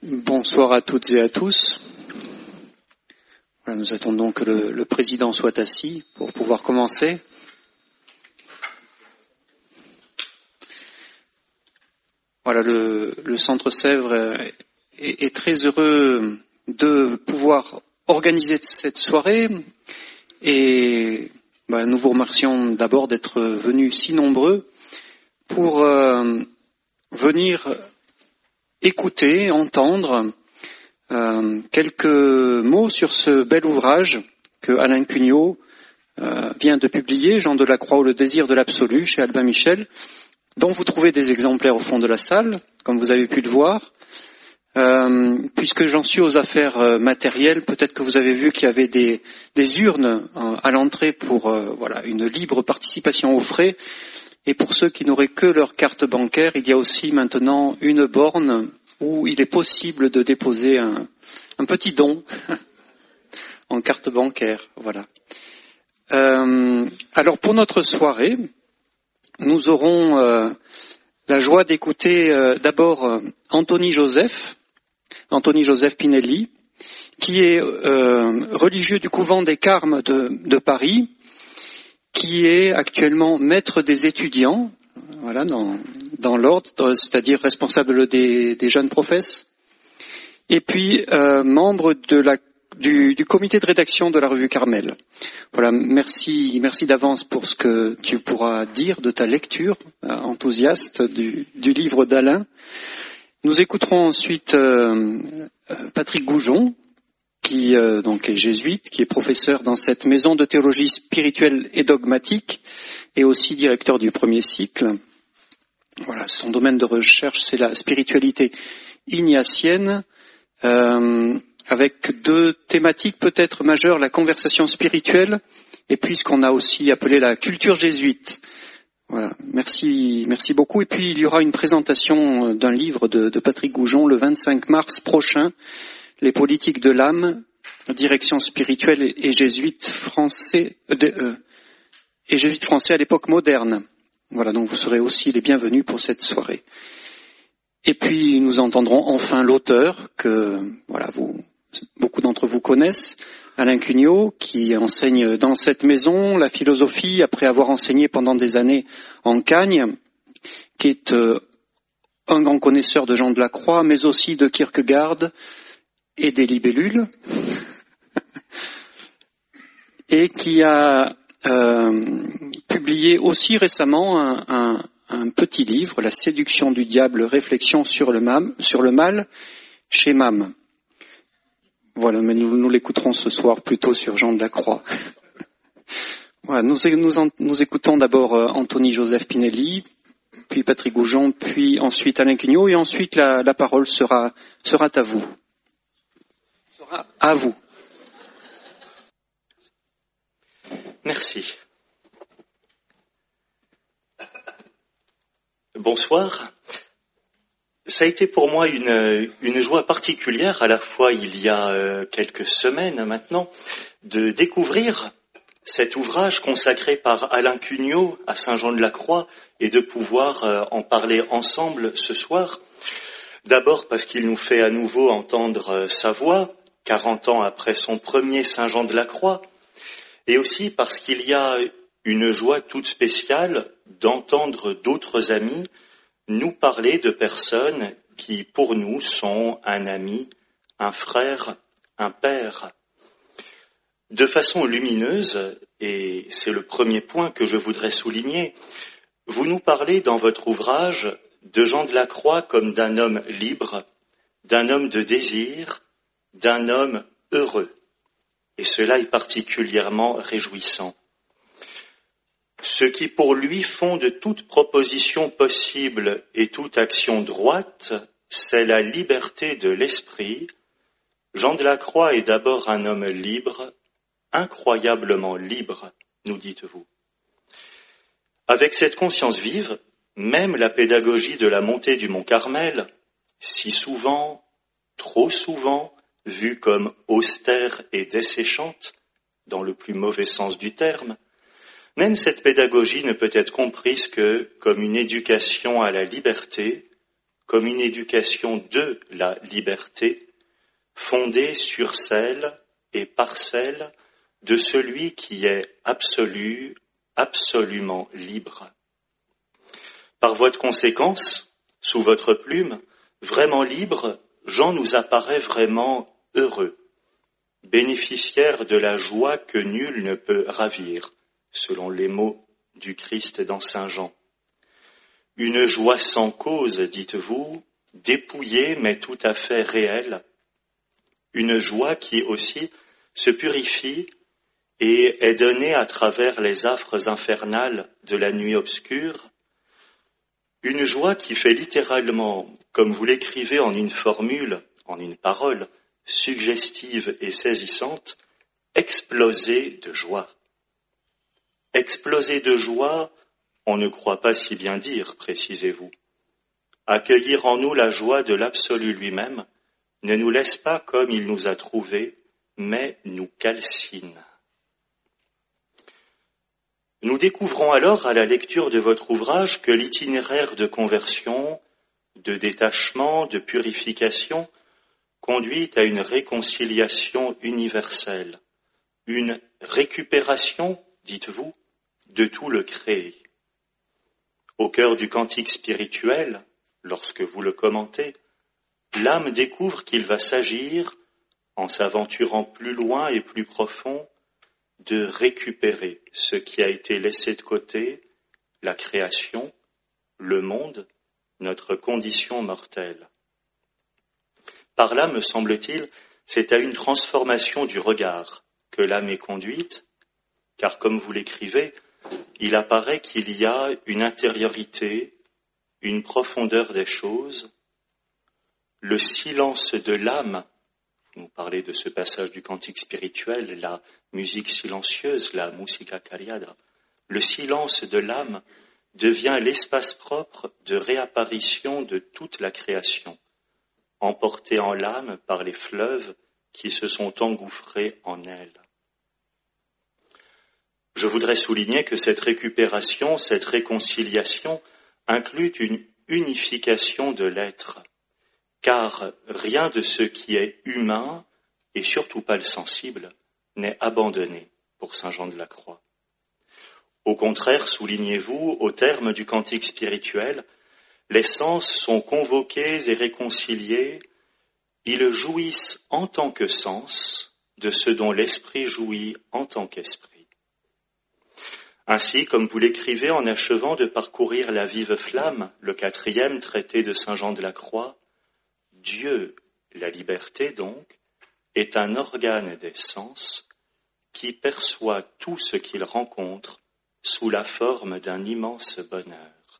Bonsoir à toutes et à tous. Voilà, nous attendons que le président soit assis pour pouvoir commencer. Voilà, le Centre Sèvres est très heureux de pouvoir organiser cette soirée et nous vous remercions d'abord d'être venus si nombreux pour venir écouter, entendre quelques mots sur ce bel ouvrage que Alain Cugnot vient de publier, Jean de la Croix ou le désir de l'absolu, chez Albin Michel, dont vous trouvez des exemplaires au fond de la salle, comme vous avez pu le voir. Puisque j'en suis aux affaires matérielles, peut-être que vous avez vu qu'il y avait des urnes à l'entrée pour une libre participation aux frais. Et pour ceux qui n'auraient que leur carte bancaire, il y a aussi maintenant une borne où il est possible de déposer un petit don en carte bancaire. Voilà. Alors pour notre soirée, nous aurons la joie d'écouter d'abord Anthony Joseph Pinelli, qui est religieux du couvent des Carmes de Paris, qui est actuellement maître des étudiants, voilà, dans l'ordre, c'est-à-dire responsable des jeunes professes, et puis membre du comité de rédaction de la revue Carmel. Voilà, merci d'avance pour ce que tu pourras dire de ta lecture enthousiaste du livre d'Alain. Nous écouterons ensuite Patrick Goujon, qui donc est jésuite, qui est professeur dans cette maison de théologie spirituelle et dogmatique, et aussi directeur du premier cycle. Voilà, son domaine de recherche, c'est la spiritualité ignatienne, avec deux thématiques peut-être majeures, la conversation spirituelle, et puis ce qu'on a aussi appelé la culture jésuite. Voilà, merci beaucoup. Et puis il y aura une présentation d'un livre de Patrick Goujon le 25 mars prochain, Les politiques de l'âme, direction spirituelle et jésuite français à l'époque moderne. Voilà, donc vous serez aussi les bienvenus pour cette soirée. Et puis nous entendrons enfin l'auteur que beaucoup d'entre vous connaissent, Alain Cugnot, qui enseigne dans cette maison la philosophie après avoir enseigné pendant des années en Cagne, qui est un grand connaisseur de Jean de la Croix, mais aussi de Kierkegaard et des libellules, et qui a publié aussi récemment un petit livre, La séduction du diable, réflexion sur le mal, chez MAM. Voilà, mais nous l'écouterons ce soir plutôt sur Jean de la Croix. Voilà, nous écoutons d'abord Anthony Joseph Pinelli, puis Patrick Goujon, puis ensuite Alain Cugnot, et ensuite la parole sera à vous. À vous. Merci. Bonsoir. Ça a été pour moi une joie particulière, à la fois il y a quelques semaines maintenant, de découvrir cet ouvrage consacré par Alain Cugnot à Saint-Jean-de-la-Croix et de pouvoir en parler ensemble ce soir. D'abord parce qu'il nous fait à nouveau entendre sa voix, 40 ans après son premier Saint-Jean-de-la-Croix, et aussi parce qu'il y a une joie toute spéciale d'entendre d'autres amis nous parler de personnes qui, pour nous, sont un ami, un frère, un père. De façon lumineuse, et c'est le premier point que je voudrais souligner, vous nous parlez dans votre ouvrage de Jean de la Croix comme d'un homme libre, d'un homme de désir, d'un homme heureux. Et cela est particulièrement réjouissant. Ce qui pour lui fonde toute proposition possible et toute action droite, c'est la liberté de l'esprit. Jean de la Croix est d'abord un homme libre, incroyablement libre, nous dites-vous. Avec cette conscience vive, même la pédagogie de la montée du Mont Carmel, si souvent, trop souvent, vue comme austère et desséchante, dans le plus mauvais sens du terme, même cette pédagogie ne peut être comprise que comme une éducation à la liberté, comme une éducation de la liberté, fondée sur celle et par celle de celui qui est absolu, absolument libre. Par voie de conséquence, sous votre plume, vraiment libre, Jean nous apparaît vraiment heureux, bénéficiaire de la joie que nul ne peut ravir, selon les mots du Christ dans Saint Jean. Une joie sans cause, dites-vous, dépouillée mais tout à fait réelle. Une joie qui aussi se purifie et est donnée à travers les affres infernales de la nuit obscure. Une joie qui fait littéralement, comme vous l'écrivez en une formule, en une parole, suggestive et saisissante, exploser de joie. Exploser de joie, on ne croit pas si bien dire, précisez-vous. Accueillir en nous la joie de l'absolu lui-même ne nous laisse pas comme il nous a trouvés, mais nous calcine. Nous découvrons alors à la lecture de votre ouvrage que l'itinéraire de conversion, de détachement, de purification conduit à une réconciliation universelle, une récupération, dites-vous, de tout le créé. Au cœur du cantique spirituel, lorsque vous le commentez, l'âme découvre qu'il va s'agir, en s'aventurant plus loin et plus profond, de récupérer ce qui a été laissé de côté, la création, le monde, notre condition mortelle. Par là, me semble-t-il, c'est à une transformation du regard que l'âme est conduite, car comme vous l'écrivez, il apparaît qu'il y a une intériorité, une profondeur des choses, le silence de l'âme. Vous parlez de ce passage du cantique spirituel, la musique silencieuse, la musica callada. Le silence de l'âme devient l'espace propre de réapparition de toute la création, emportée en l'âme par les fleuves qui se sont engouffrés en elle. Je voudrais souligner que cette récupération, cette réconciliation inclut une unification de l'être, car rien de ce qui est humain, et surtout pas le sensible, n'est abandonné pour saint Jean de la Croix. Au contraire, soulignez-vous, au terme du cantique spirituel, les sens sont convoqués et réconciliés, ils jouissent en tant que sens de ce dont l'esprit jouit en tant qu'esprit. Ainsi, comme vous l'écrivez en achevant de parcourir la vive flamme, le 4e traité de saint Jean de la Croix, Dieu, la liberté donc, est un organe des sens qui perçoit tout ce qu'il rencontre sous la forme d'un immense bonheur.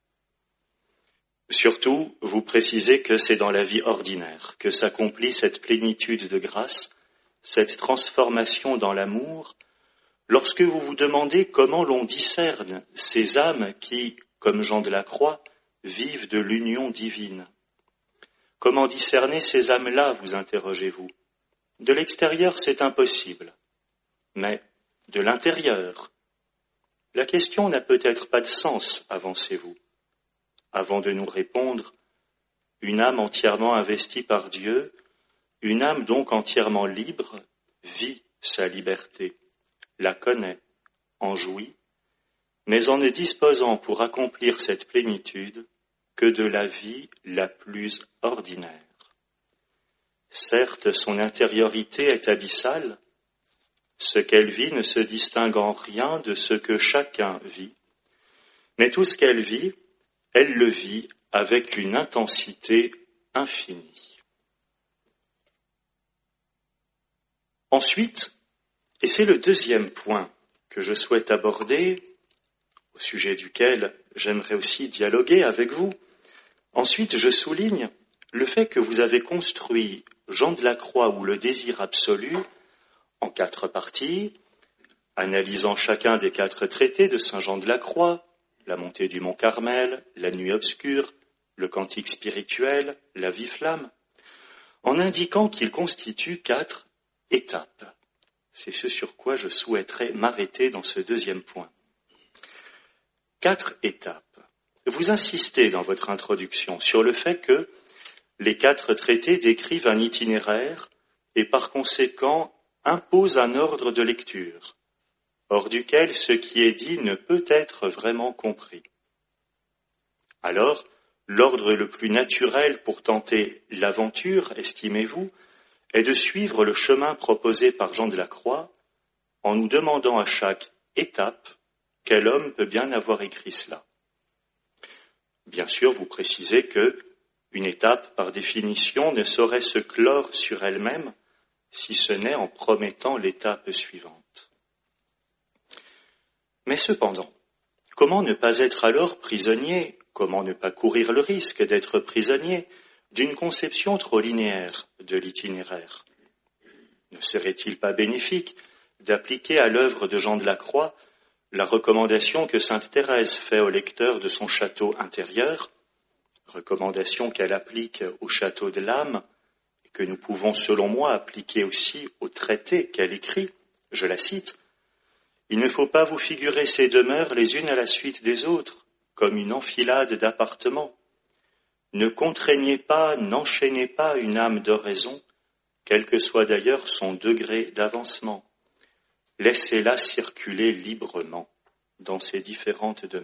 Surtout, vous précisez que c'est dans la vie ordinaire que s'accomplit cette plénitude de grâce, cette transformation dans l'amour, lorsque vous vous demandez comment l'on discerne ces âmes qui, comme Jean de la Croix, vivent de l'union divine. Comment discerner ces âmes-là, vous interrogez-vous? De l'extérieur, c'est impossible. Mais de l'intérieur, la question n'a peut-être pas de sens, avancez-vous. Avant de nous répondre, une âme entièrement investie par Dieu, une âme donc entièrement libre, vit sa liberté, la connaît, en jouit, mais en ne disposant pour accomplir cette plénitude que de la vie la plus ordinaire. Certes, son intériorité est abyssale, ce qu'elle vit ne se distingue en rien de ce que chacun vit, mais tout ce qu'elle vit, elle le vit avec une intensité infinie. Ensuite, et c'est le deuxième point que je souhaite aborder, au sujet duquel j'aimerais aussi dialoguer avec vous, ensuite je souligne le fait que vous avez construit Jean de la Croix ou le désir absolu en 4 parties, analysant chacun des 4 traités de saint Jean de la Croix, la montée du mont Carmel, la nuit obscure, le cantique spirituel, la vie flamme, en indiquant qu'il constitue 4 étapes. C'est ce sur quoi je souhaiterais m'arrêter dans ce deuxième point. 4 étapes. vous insistez dans votre introduction sur le fait que les 4 traités décrivent un itinéraire et par conséquent imposent un ordre de lecture, hors duquel ce qui est dit ne peut être vraiment compris. Alors, l'ordre le plus naturel pour tenter l'aventure, estimez-vous, est de suivre le chemin proposé par Jean de la Croix en nous demandant à chaque étape quel homme peut bien avoir écrit cela. Bien sûr, vous précisez que une étape, par définition, ne saurait se clore sur elle-même si ce n'est en promettant l'étape suivante. Mais cependant, comment ne pas être alors prisonnier, comment ne pas courir le risque d'être prisonnier d'une conception trop linéaire de l'itinéraire? Ne serait-il pas bénéfique d'appliquer à l'œuvre de Jean de la Croix la recommandation que sainte Thérèse fait au lecteur de son château intérieur, recommandation qu'elle applique au château de l'âme, et que nous pouvons, selon moi, appliquer aussi au traité qu'elle écrit, je la cite, « Il ne faut pas vous figurer ces demeures les unes à la suite des autres, comme une enfilade d'appartements. Ne contraignez pas, n'enchaînez pas une âme d'oraison, quel que soit d'ailleurs son degré d'avancement. Laissez-la circuler librement dans ses différentes demeures. »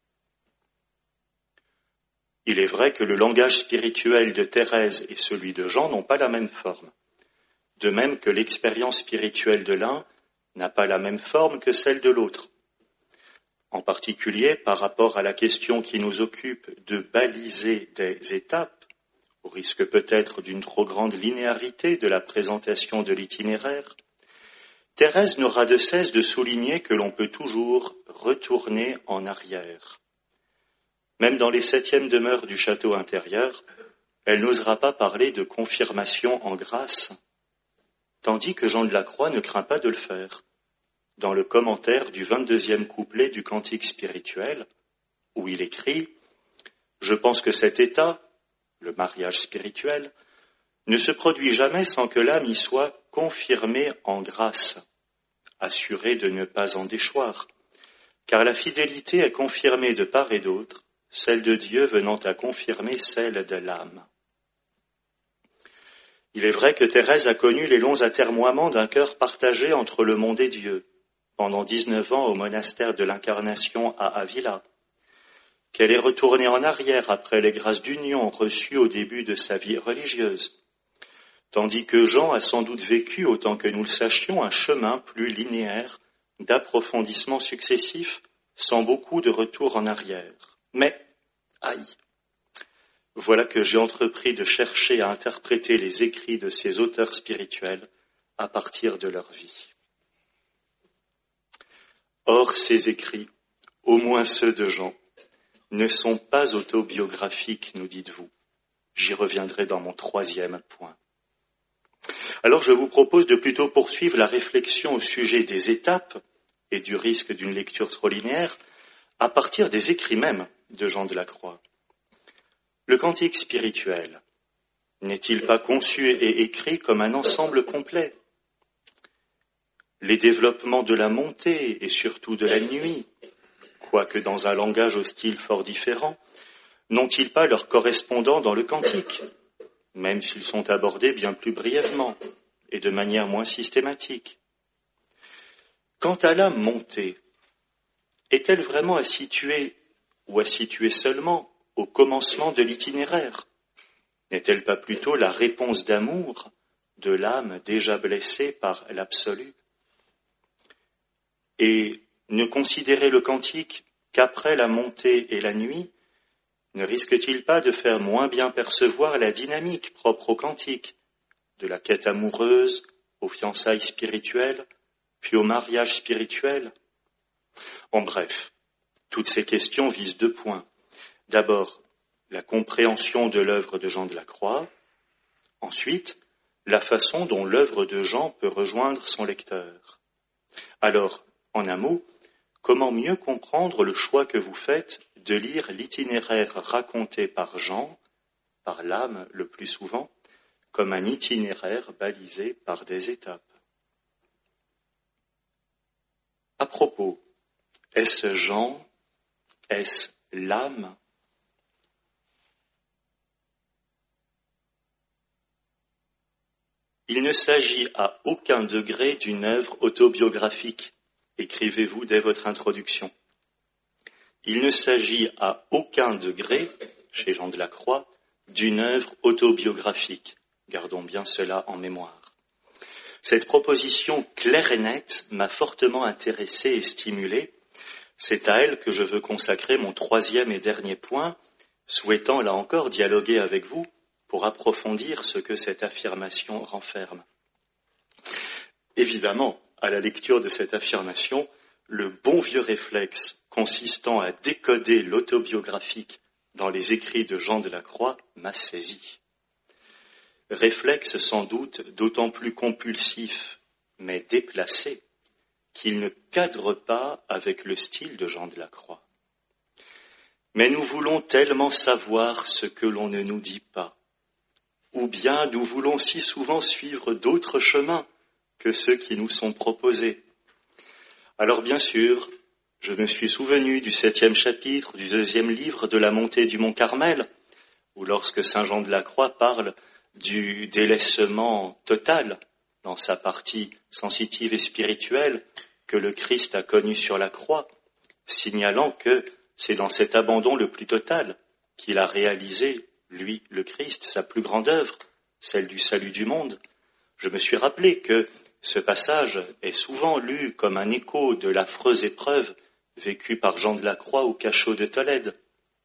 Il est vrai que le langage spirituel de Thérèse et celui de Jean n'ont pas la même forme, de même que l'expérience spirituelle de l'un n'a pas la même forme que celle de l'autre. En particulier par rapport à la question qui nous occupe de baliser des étapes, au risque peut-être d'une trop grande linéarité de la présentation de l'itinéraire, Thérèse n'aura de cesse de souligner que l'on peut toujours retourner en arrière. Même dans les 7e demeures du château intérieur, elle n'osera pas parler de confirmation en grâce, tandis que Jean de la Croix ne craint pas de le faire. Dans le commentaire du 22e couplet du Cantique spirituel, où il écrit « Je pense que cet état, le mariage spirituel, ne se produit jamais sans que l'âme y soit confirmée en grâce, assurée de ne pas en déchoir, car la fidélité est confirmée de part et d'autre, celle de Dieu venant à confirmer celle de l'âme. » Il est vrai que Thérèse a connu les longs atermoiements d'un cœur partagé entre le monde et Dieu, pendant 19 ans au monastère de l'Incarnation à Avila, qu'elle est retournée en arrière après les grâces d'union reçues au début de sa vie religieuse, tandis que Jean a sans doute vécu, autant que nous le sachions, un chemin plus linéaire d'approfondissement successif, sans beaucoup de retour en arrière. Mais, aïe, voilà que j'ai entrepris de chercher à interpréter les écrits de ces auteurs spirituels à partir de leur vie. Or, ces écrits, au moins ceux de Jean, ne sont pas autobiographiques, nous dites-vous. J'y reviendrai dans mon 3e point. Alors, je vous propose de plutôt poursuivre la réflexion au sujet des étapes et du risque d'une lecture trop linéaire à partir des écrits mêmes de Jean de la Croix. Le cantique spirituel n'est-il pas conçu et écrit comme un ensemble complet? Les développements de la montée et surtout de la nuit, quoique dans un langage au style fort différent, n'ont-ils pas leur correspondant dans le cantique, même s'ils sont abordés bien plus brièvement et de manière moins systématique? Quant à la montée, est-elle vraiment à situer seulement au commencement de l'itinéraire? N'est-elle pas plutôt la réponse d'amour de l'âme déjà blessée par l'absolu? Et ne considérer le cantique qu'après la montée et la nuit ne risque-t-il pas de faire moins bien percevoir la dynamique propre au cantique, de la quête amoureuse aux fiançailles spirituelles, puis au mariage spirituel? En bref, toutes ces questions visent 2 points. D'abord, la compréhension de l'œuvre de Jean de la Croix. Ensuite, la façon dont l'œuvre de Jean peut rejoindre son lecteur. Alors, en un mot, comment mieux comprendre le choix que vous faites de lire l'itinéraire raconté par Jean, par l'âme le plus souvent, comme un itinéraire balisé par des étapes? À propos, est-ce Jean? Est-ce l'âme. Il ne s'agit à aucun degré d'une œuvre autobiographique, écrivez-vous dès votre introduction. Il ne s'agit à aucun degré, chez Jean de la Croix, d'une œuvre autobiographique. Gardons bien cela en mémoire. Cette proposition claire et nette m'a fortement intéressé et stimulé. C'est à elle que je veux consacrer mon troisième et dernier point, souhaitant là encore dialoguer avec vous pour approfondir ce que cette affirmation renferme. Évidemment, à la lecture de cette affirmation, le bon vieux réflexe consistant à décoder l'autobiographique dans les écrits de Jean de la Croix m'a saisi. Réflexe sans doute d'autant plus compulsif, mais déplacé, qu'il ne cadre pas avec le style de Jean de la Croix. Mais nous voulons tellement savoir ce que l'on ne nous dit pas, ou bien nous voulons si souvent suivre d'autres chemins que ceux qui nous sont proposés. Alors bien sûr, je me suis souvenu du 7e chapitre du 2e livre de la montée du mont Carmel, où lorsque saint Jean de la Croix parle du délaissement total dans sa partie sensitive et spirituelle que le Christ a connu sur la croix, signalant que c'est dans cet abandon le plus total qu'il a réalisé, lui, le Christ, sa plus grande œuvre, celle du salut du monde. Je me suis rappelé que ce passage est souvent lu comme un écho de l'affreuse épreuve vécue par Jean de la Croix au cachot de Tolède.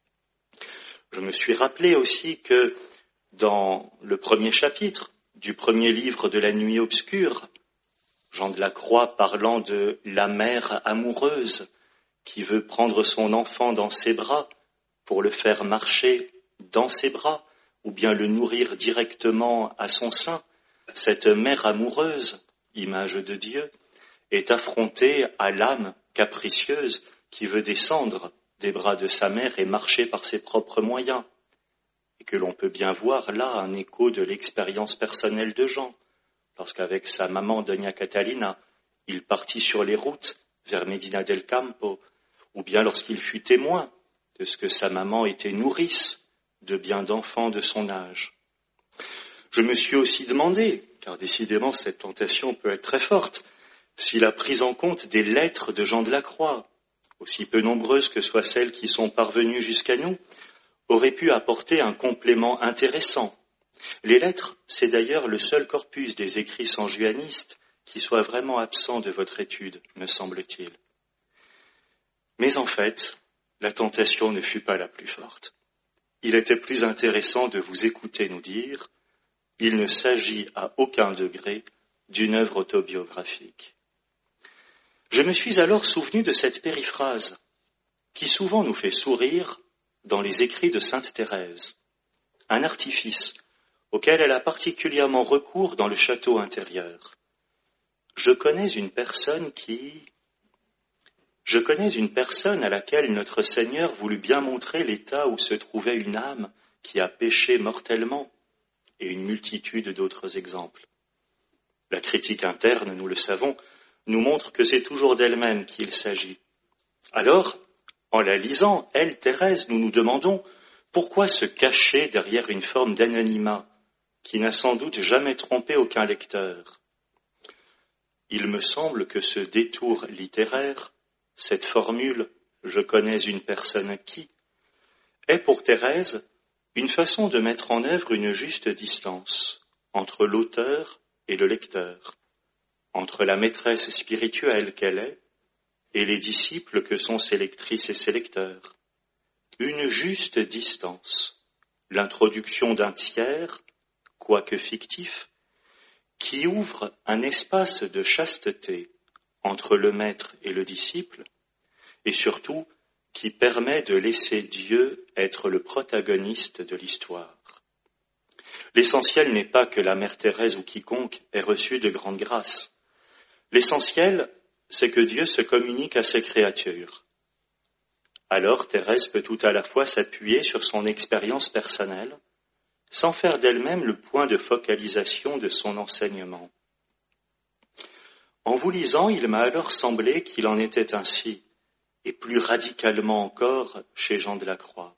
Je me suis rappelé aussi que dans le premier chapitre du premier livre de la Nuit obscure, Jean de la Croix parlant de la mère amoureuse qui veut prendre son enfant dans ses bras pour le faire marcher dans ses bras ou bien le nourrir directement à son sein, cette mère amoureuse, image de Dieu, est affrontée à l'âme capricieuse qui veut descendre des bras de sa mère et marcher par ses propres moyens. Et que l'on peut bien voir là un écho de l'expérience personnelle de Jean, lorsqu'avec sa maman Doña Catalina, il partit sur les routes vers Medina del Campo, ou bien lorsqu'il fut témoin de ce que sa maman était nourrice de bien d'enfants de son âge. Je me suis aussi demandé, car décidément cette tentation peut être très forte, si la prise en compte des lettres de Jean de la Croix, aussi peu nombreuses que soient celles qui sont parvenues jusqu'à nous, aurait pu apporter un complément intéressant. Les lettres, c'est d'ailleurs le seul corpus des écrits sanjuanistes qui soit vraiment absent de votre étude, me semble-t-il. Mais en fait, la tentation ne fut pas la plus forte. Il était plus intéressant de vous écouter nous dire « Il ne s'agit à aucun degré d'une œuvre autobiographique ». Je me suis alors souvenu de cette périphrase qui souvent nous fait sourire dans les écrits de sainte Thérèse, un artifice auquel elle a particulièrement recours dans le château intérieur. Je connais une personne à laquelle notre Seigneur voulut bien montrer l'état où se trouvait une âme qui a péché mortellement, et une multitude d'autres exemples. La critique interne, nous le savons, nous montre que c'est toujours d'elle-même qu'il s'agit. Alors, en la lisant, elle, Thérèse, nous nous demandons pourquoi se cacher derrière une forme d'anonymat qui n'a sans doute jamais trompé aucun lecteur. Il me semble que ce détour littéraire, cette formule « je connais une personne qui » est pour Thérèse une façon de mettre en œuvre une juste distance entre l'auteur et le lecteur, entre la maîtresse spirituelle qu'elle est et les disciples que sont ses lectrices et ses lecteurs. Une juste distance, l'introduction d'un tiers, quoique fictif, qui ouvre un espace de chasteté entre le maître et le disciple, et surtout qui permet de laisser Dieu être le protagoniste de l'histoire. L'essentiel n'est pas que la mère Thérèse ou quiconque ait reçu de grandes grâces. L'essentiel, c'est que Dieu se communique à ses créatures. Alors Thérèse peut tout à la fois s'appuyer sur son expérience personnelle, sans faire d'elle-même le point de focalisation de son enseignement. En vous lisant, il m'a alors semblé qu'il en était ainsi, et plus radicalement encore chez Jean de la Croix.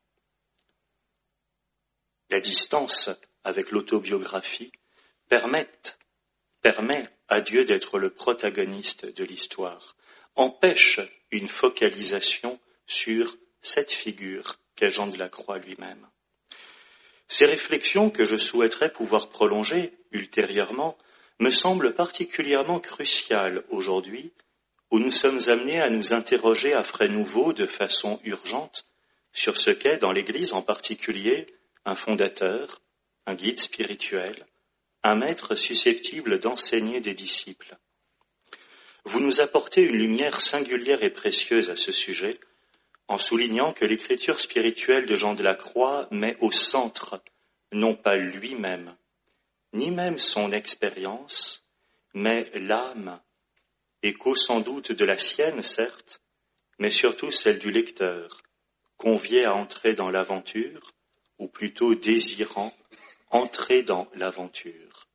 La distance avec l'autobiographie permet à Dieu d'être le protagoniste de l'histoire, empêche une focalisation sur cette figure qu'est Jean de la Croix lui-même. Ces réflexions que je souhaiterais pouvoir prolonger ultérieurement me semblent particulièrement cruciales aujourd'hui, où nous sommes amenés à nous interroger à frais nouveaux de façon urgente sur ce qu'est, dans l'Église en particulier, un fondateur, un guide spirituel, un maître susceptible d'enseigner des disciples. Vous nous apportez une lumière singulière et précieuse à ce sujet, en soulignant que l'écriture spirituelle de Jean de la Croix met au centre, non pas lui-même, ni même son expérience, mais l'âme, écho sans doute de la sienne, certes, mais surtout celle du lecteur, convié à entrer dans l'aventure, ou plutôt désirant entrer dans l'aventure.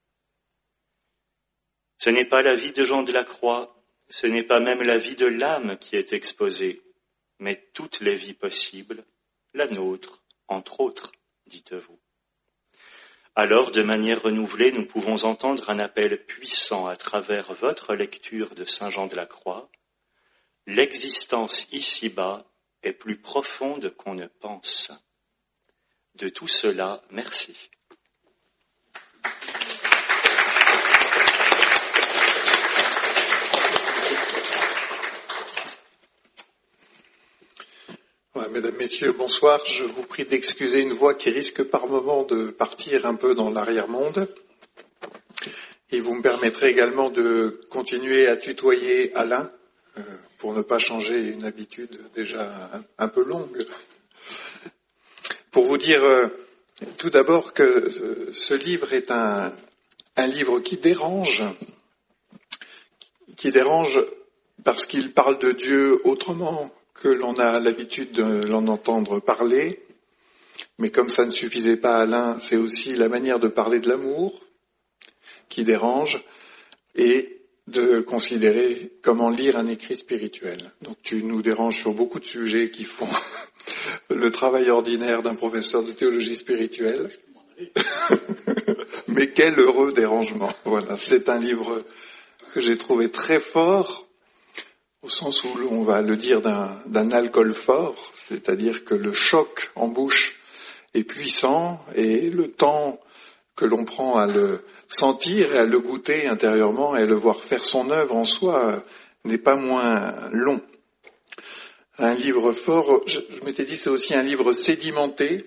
Ce n'est pas la vie de Jean de la Croix, ce n'est pas même la vie de l'âme qui est exposée, mais toutes les vies possibles, la nôtre, entre autres, dites-vous. Alors, de manière renouvelée, nous pouvons entendre un appel puissant à travers votre lecture de Saint Jean de la Croix. L'existence ici-bas est plus profonde qu'on ne pense. De tout cela, merci. Mesdames, Messieurs, bonsoir. Je vous prie d'excuser une voix qui risque par moment de partir un peu dans l'arrière-monde. Et vous me permettrez également de continuer à tutoyer Alain, pour ne pas changer une habitude déjà un peu longue. Pour vous dire tout d'abord que ce livre est un livre qui dérange parce qu'il parle de Dieu autrement que l'on a l'habitude de l'en entendre parler, mais comme ça ne suffisait pas à Alain, c'est aussi la manière de parler de l'amour qui dérange, et de considérer comment lire un écrit spirituel. Donc tu nous déranges sur beaucoup de sujets qui font le travail ordinaire d'un professeur de théologie spirituelle, mais quel heureux dérangement. Voilà, c'est un livre que j'ai trouvé très fort, au sens où on va le dire d'un alcool fort, c'est-à-dire que le choc en bouche est puissant et le temps que l'on prend à le sentir et à le goûter intérieurement et à le voir faire son œuvre en soi n'est pas moins long. Un livre fort, je m'étais dit, c'est aussi un livre sédimenté.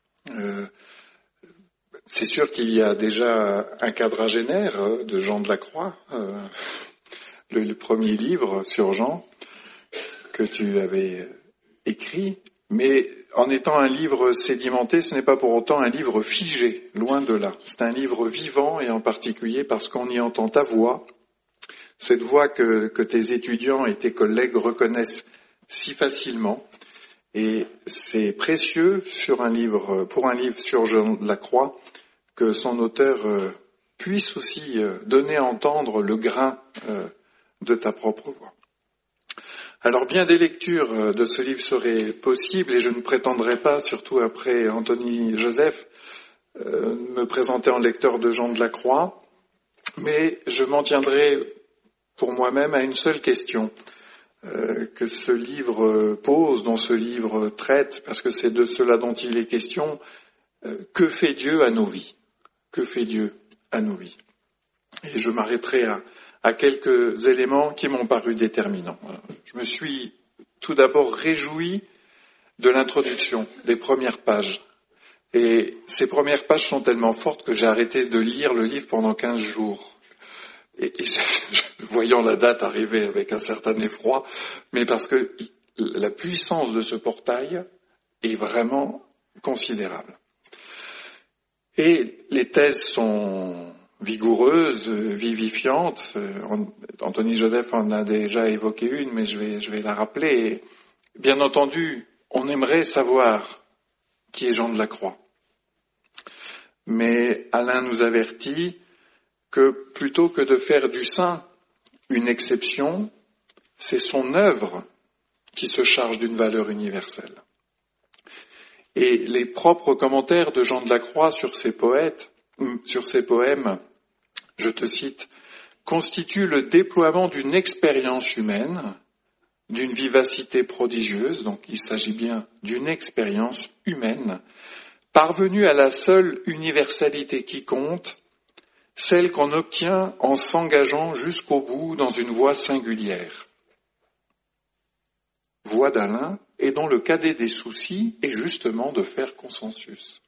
C'est sûr qu'il y a déjà un quadragénaire de Jean de la Croix, le premier livre sur Jean que tu avais écrit, mais en étant un livre sédimenté, ce n'est pas pour autant un livre figé, loin de là. C'est un livre vivant, et en particulier parce qu'on y entend ta voix, cette voix que tes étudiants et tes collègues reconnaissent si facilement, et c'est précieux pour un livre sur Jean de la Croix, que son auteur puisse aussi donner à entendre le grain de ta propre voix. Alors bien des lectures de ce livre seraient possibles, et je ne prétendrai pas, surtout après Anthony Joseph, me présenter en lecteur de Jean de la Croix, mais je m'en tiendrai pour moi-même à une seule question que ce livre pose, dont ce livre traite, parce que c'est de cela dont il est question. Que fait Dieu à nos vies ? Que fait Dieu à nos vies ? Et je m'arrêterai à quelques éléments qui m'ont paru déterminants. Je me suis tout d'abord réjoui de l'introduction, des premières pages. Et ces premières pages sont tellement fortes que j'ai arrêté de lire le livre pendant 15 jours. Et voyant la date arriver avec un certain effroi, mais parce que la puissance de ce portail est vraiment considérable. Et les thèses sont vigoureuses, vivifiantes. Anthony Joseph en a déjà évoqué une, mais je vais la rappeler. Bien entendu, on aimerait savoir qui est Jean de la Croix. Mais Alain nous avertit que plutôt que de faire du saint une exception, c'est son œuvre qui se charge d'une valeur universelle. Et les propres commentaires de Jean de la Croix sur ces poèmes, je te cite, constituent le déploiement d'une expérience humaine, d'une vivacité prodigieuse, donc il s'agit bien d'une expérience humaine, parvenue à la seule universalité qui compte, celle qu'on obtient en s'engageant jusqu'au bout dans une voie singulière. Voie d'Alain, et dont le cadet des soucis est justement de faire consensus.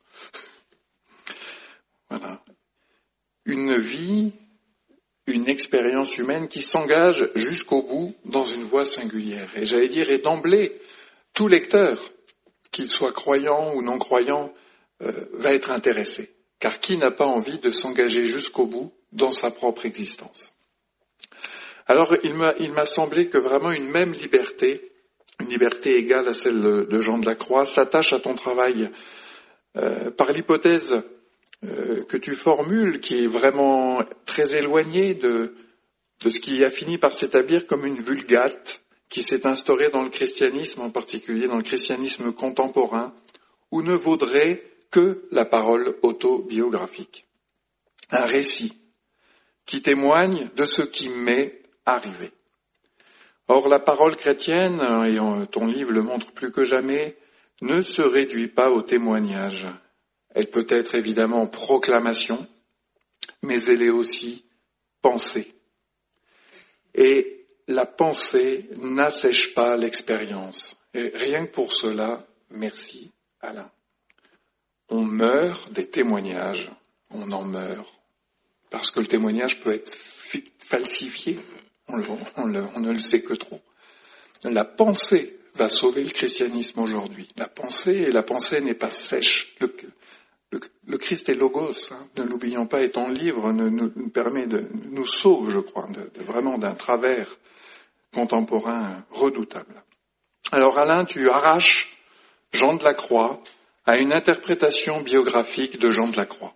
Voilà. Une vie, une expérience humaine qui s'engage jusqu'au bout dans une voie singulière. Et j'allais dire, et d'emblée, tout lecteur, qu'il soit croyant ou non croyant, va être intéressé. Car qui n'a pas envie de s'engager jusqu'au bout dans sa propre existence? Alors, il m'a semblé que vraiment une même liberté, une liberté égale à celle de Jean de la Croix, s'attache à ton travail par l'hypothèse que tu formules, qui est vraiment très éloignée de ce qui a fini par s'établir comme une vulgate qui s'est instaurée dans le christianisme, en particulier dans le christianisme contemporain, où ne vaudrait que la parole autobiographique. Un récit qui témoigne de ce qui m'est arrivé. Or, la parole chrétienne, et ton livre le montre plus que jamais, ne se réduit pas au témoignage. Elle peut être évidemment proclamation, mais elle est aussi pensée. Et la pensée n'assèche pas l'expérience. Et rien que pour cela, merci Alain. On meurt des témoignages, on en meurt, parce que le témoignage peut être falsifié. On ne le sait que trop. La pensée va sauver le christianisme aujourd'hui. La pensée n'est pas sèche. Le Christ est logos, ne l'oublions pas, et ton livre nous sauve, je crois, vraiment d'un travers contemporain redoutable. Alors Alain, tu arraches Jean de la Croix à une interprétation biographique de Jean de la Croix.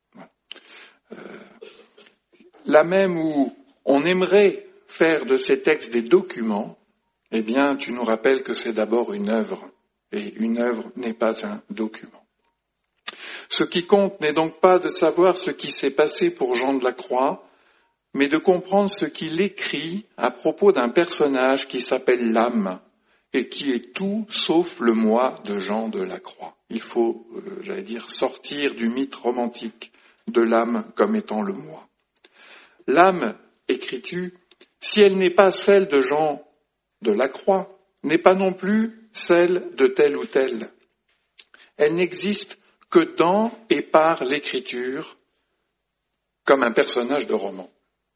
Là même où on aimerait faire de ces textes des documents, eh bien, tu nous rappelles que c'est d'abord une œuvre, et une œuvre n'est pas un document. Ce qui compte n'est donc pas de savoir ce qui s'est passé pour Jean de la Croix, mais de comprendre ce qu'il écrit à propos d'un personnage qui s'appelle l'âme, et qui est tout sauf le moi de Jean de la Croix. Il faut, sortir du mythe romantique de l'âme comme étant le moi. L'âme, écris-tu, si elle n'est pas celle de Jean de la Croix, n'est pas non plus celle de tel ou tel. Elle n'existe que dans et par l'écriture, comme un personnage de roman.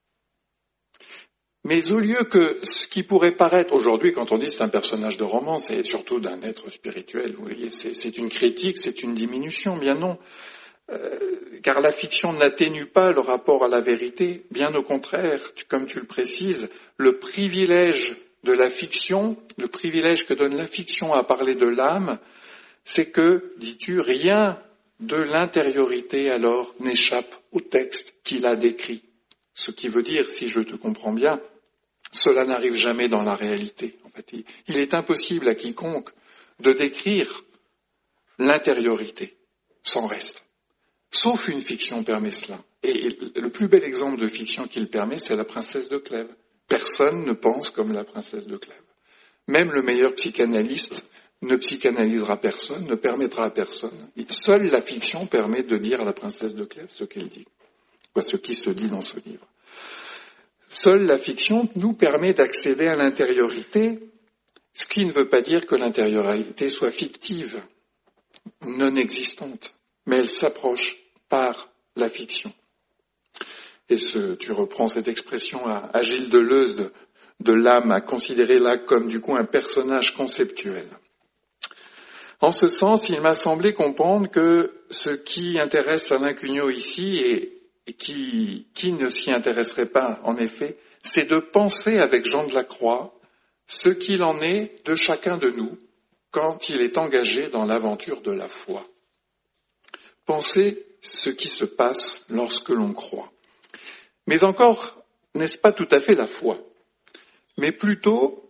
Mais au lieu que ce qui pourrait paraître aujourd'hui, quand on dit c'est un personnage de roman, c'est surtout d'un être spirituel, vous voyez, c'est une critique, c'est une diminution, bien non. Car la fiction n'atténue pas le rapport à la vérité, bien au contraire, comme tu le précises, le privilège de la fiction, le privilège que donne la fiction à parler de l'âme, c'est que, dis-tu, rien de l'intériorité alors n'échappe au texte qu'il a décrit. Ce qui veut dire, si je te comprends bien, cela n'arrive jamais dans la réalité. En fait, il est impossible à quiconque de décrire l'intériorité sans reste. Sauf une fiction permet cela. Et le plus bel exemple de fiction qu'il permet, c'est la princesse de Clèves. Personne ne pense comme la princesse de Clèves. Même le meilleur psychanalyste ne psychanalysera personne, ne permettra à personne. Seule la fiction permet de dire à la princesse de Clèves ce qu'elle dit, ce qui se dit dans ce livre. Seule la fiction nous permet d'accéder à l'intériorité, ce qui ne veut pas dire que l'intériorité soit fictive, non existante, mais elle s'approche par la fiction. Et tu reprends cette expression à Gilles Deleuze de l'âme, à considérer là comme du coup un personnage conceptuel. En ce sens, il m'a semblé comprendre que ce qui intéresse Alain Cugnot ici, et qui ne s'y intéresserait pas en effet, c'est de penser avec Jean de la Croix ce qu'il en est de chacun de nous quand il est engagé dans l'aventure de la foi. Penser ce qui se passe lorsque l'on croit. Mais encore, n'est-ce pas tout à fait la foi, mais plutôt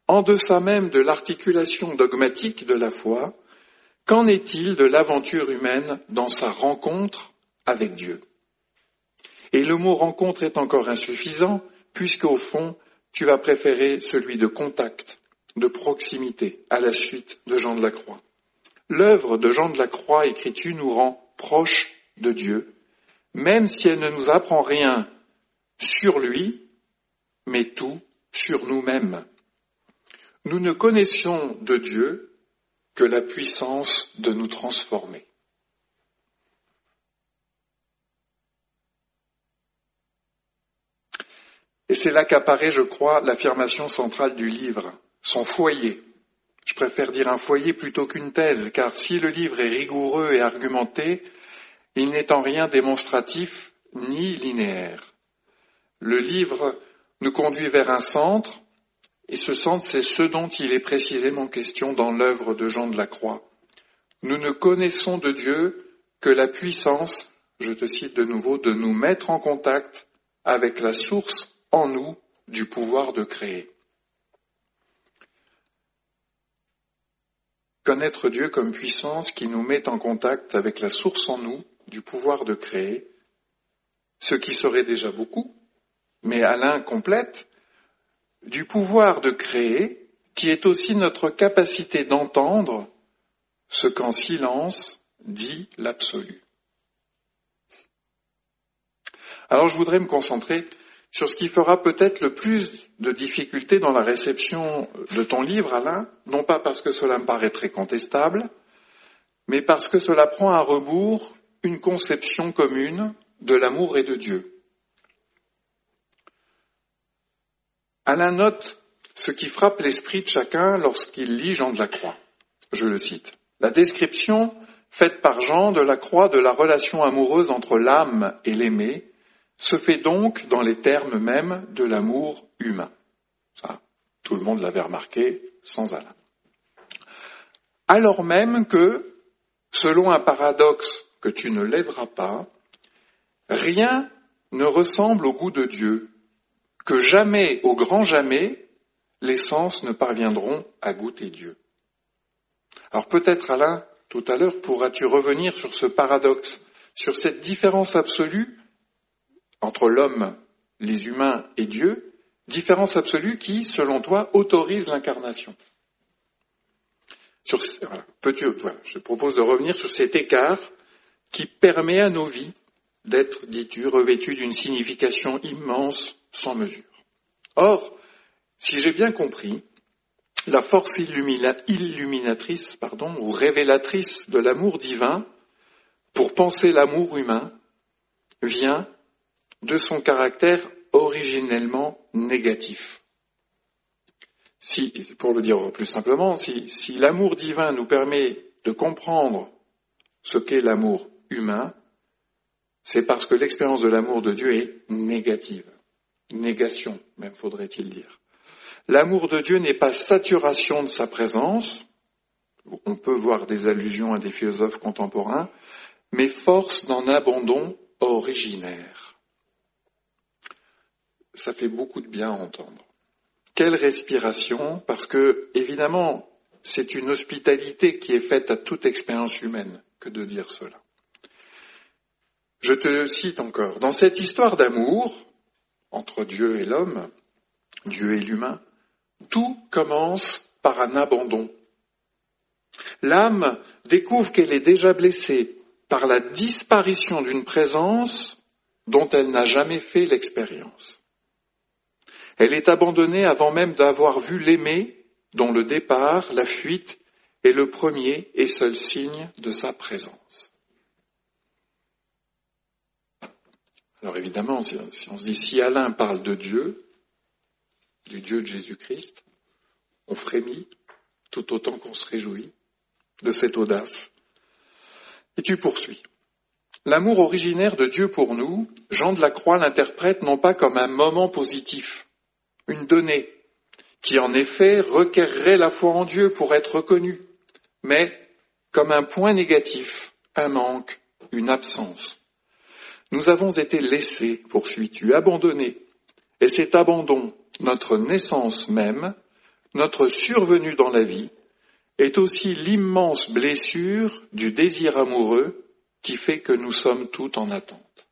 en deçà même de l'articulation dogmatique de la foi, qu'en est-il de l'aventure humaine dans sa rencontre avec Dieu? Et le mot rencontre est encore insuffisant, puisqu'au fond, tu vas préférer celui de contact, de proximité, à la suite de Jean de la Croix. L'œuvre de Jean de la Croix, écris-tu, nous rend proches de Dieu, même si elle ne nous apprend rien sur lui, mais tout sur nous-mêmes. Nous ne connaissons de Dieu que la puissance de nous transformer. Et c'est là qu'apparaît, je crois, l'affirmation centrale du livre, son foyer. Je préfère dire un foyer plutôt qu'une thèse, car si le livre est rigoureux et argumenté, il n'est en rien démonstratif ni linéaire. Le livre nous conduit vers un centre, et ce centre, c'est ce dont il est précisément question dans l'œuvre de Jean de la Croix. Nous ne connaissons de Dieu que la puissance, je te cite de nouveau, de nous mettre en contact avec la source en nous du pouvoir de créer. Connaître Dieu comme puissance qui nous met en contact avec la source en nous du pouvoir de créer, ce qui serait déjà beaucoup, mais à l'incomplète, du pouvoir de créer qui est aussi notre capacité d'entendre ce qu'en silence dit l'absolu. Alors je voudrais me concentrer sur ce qui fera peut-être le plus de difficultés dans la réception de ton livre, Alain, non pas parce que cela me paraît très contestable, mais parce que cela prend à rebours une conception commune de l'amour et de Dieu. Alain note ce qui frappe l'esprit de chacun lorsqu'il lit Jean de la Croix. Je le cite. La description faite par Jean de la Croix de la relation amoureuse entre l'âme et l'aimé se fait donc dans les termes mêmes de l'amour humain. Ça, tout le monde l'avait remarqué sans Alain. Alors même que, selon un paradoxe que tu ne lèveras pas, rien ne ressemble au goût de Dieu, que jamais, au grand jamais, les sens ne parviendront à goûter Dieu. Alors peut-être, Alain, tout à l'heure, pourras-tu revenir sur ce paradoxe, sur cette différence absolue entre l'homme, les humains et Dieu, différence absolue qui, selon toi, autorise l'incarnation. Je te propose de revenir sur cet écart qui permet à nos vies d'être, dis-tu, revêtues d'une signification immense sans mesure. Or, si j'ai bien compris, la force illuminatrice, ou révélatrice de l'amour divin, pour penser l'amour humain, vient de son caractère originellement négatif. Si, pour le dire plus simplement, si l'amour divin nous permet de comprendre ce qu'est l'amour humain, c'est parce que l'expérience de l'amour de Dieu est négative. Négation, même faudrait-il dire. L'amour de Dieu n'est pas saturation de sa présence, on peut voir des allusions à des philosophes contemporains, mais force d'un abandon originaire. Ça fait beaucoup de bien à entendre. Quelle respiration, parce que, évidemment, c'est une hospitalité qui est faite à toute expérience humaine que de dire cela. Je te cite encore. Dans cette histoire d'amour, entre Dieu et l'homme, Dieu et l'humain, tout commence par un abandon. L'âme découvre qu'elle est déjà blessée par la disparition d'une présence dont elle n'a jamais fait l'expérience. Elle est abandonnée avant même d'avoir vu l'aimer, dont le départ, la fuite, est le premier et seul signe de sa présence. Alors évidemment, si on se dit, si Alain parle de Dieu, du Dieu de Jésus-Christ, on frémit tout autant qu'on se réjouit de cette audace. Et tu poursuis. L'amour originaire de Dieu pour nous, Jean de la Croix l'interprète non pas comme un moment positif, une donnée, qui en effet requerrait la foi en Dieu pour être reconnue, mais comme un point négatif, un manque, une absence. Nous avons été laissés, poursuis-tu, abandonnés, et cet abandon, notre naissance même, notre survenue dans la vie est aussi l'immense blessure du désir amoureux qui fait que nous sommes tous en attente.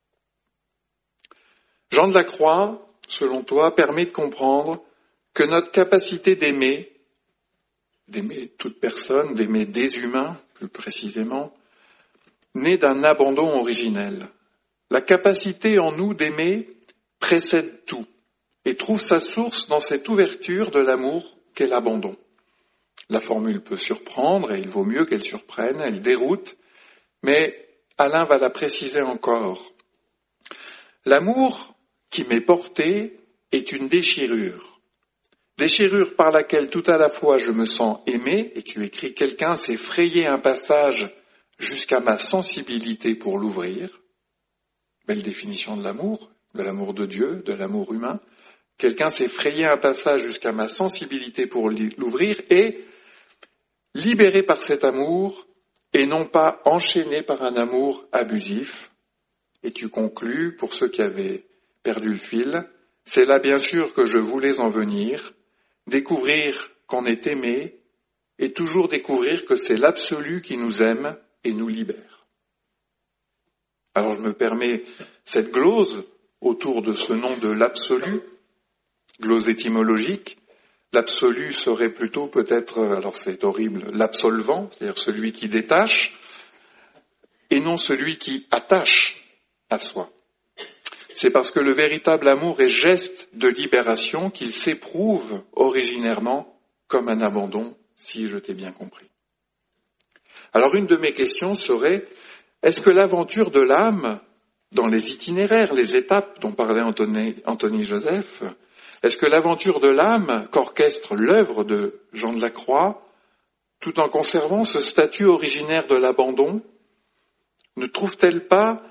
Jean de la Croix, selon toi, permet de comprendre que notre capacité d'aimer toute personne, d'aimer des humains, plus précisément, naît d'un abandon originel. La capacité en nous d'aimer précède tout et trouve sa source dans cette ouverture de l'amour qu'est l'abandon. La formule peut surprendre, et il vaut mieux qu'elle surprenne, elle déroute, mais Alain va la préciser encore. L'amour qui m'est porté est une déchirure. Déchirure par laquelle tout à la fois je me sens aimé, et tu écris « Quelqu'un s'est frayé un passage jusqu'à ma sensibilité pour l'ouvrir ». Belle définition de l'amour de Dieu, de l'amour humain. Quelqu'un s'est frayé un passage jusqu'à ma sensibilité pour l'ouvrir et libéré par cet amour et non pas enchaîné par un amour abusif. Et tu conclus, pour ceux qui avaient perdu le fil, c'est là bien sûr que je voulais en venir, découvrir qu'on est aimé et toujours découvrir que c'est l'absolu qui nous aime et nous libère. Alors je me permets cette glose autour de ce nom de l'absolu, glose étymologique. L'absolu serait plutôt peut-être, alors c'est horrible, l'absolvant, c'est-à-dire celui qui détache, et non celui qui attache à soi. C'est parce que le véritable amour est geste de libération qu'il s'éprouve originairement comme un abandon, si je t'ai bien compris. Alors une de mes questions serait, est-ce que l'aventure de l'âme, dans les itinéraires, les étapes dont parlait Anthony Joseph, est-ce que l'aventure de l'âme qu'orchestre l'œuvre de Jean de la Croix, tout en conservant ce statut originaire de l'abandon, ne trouve-t-elle pas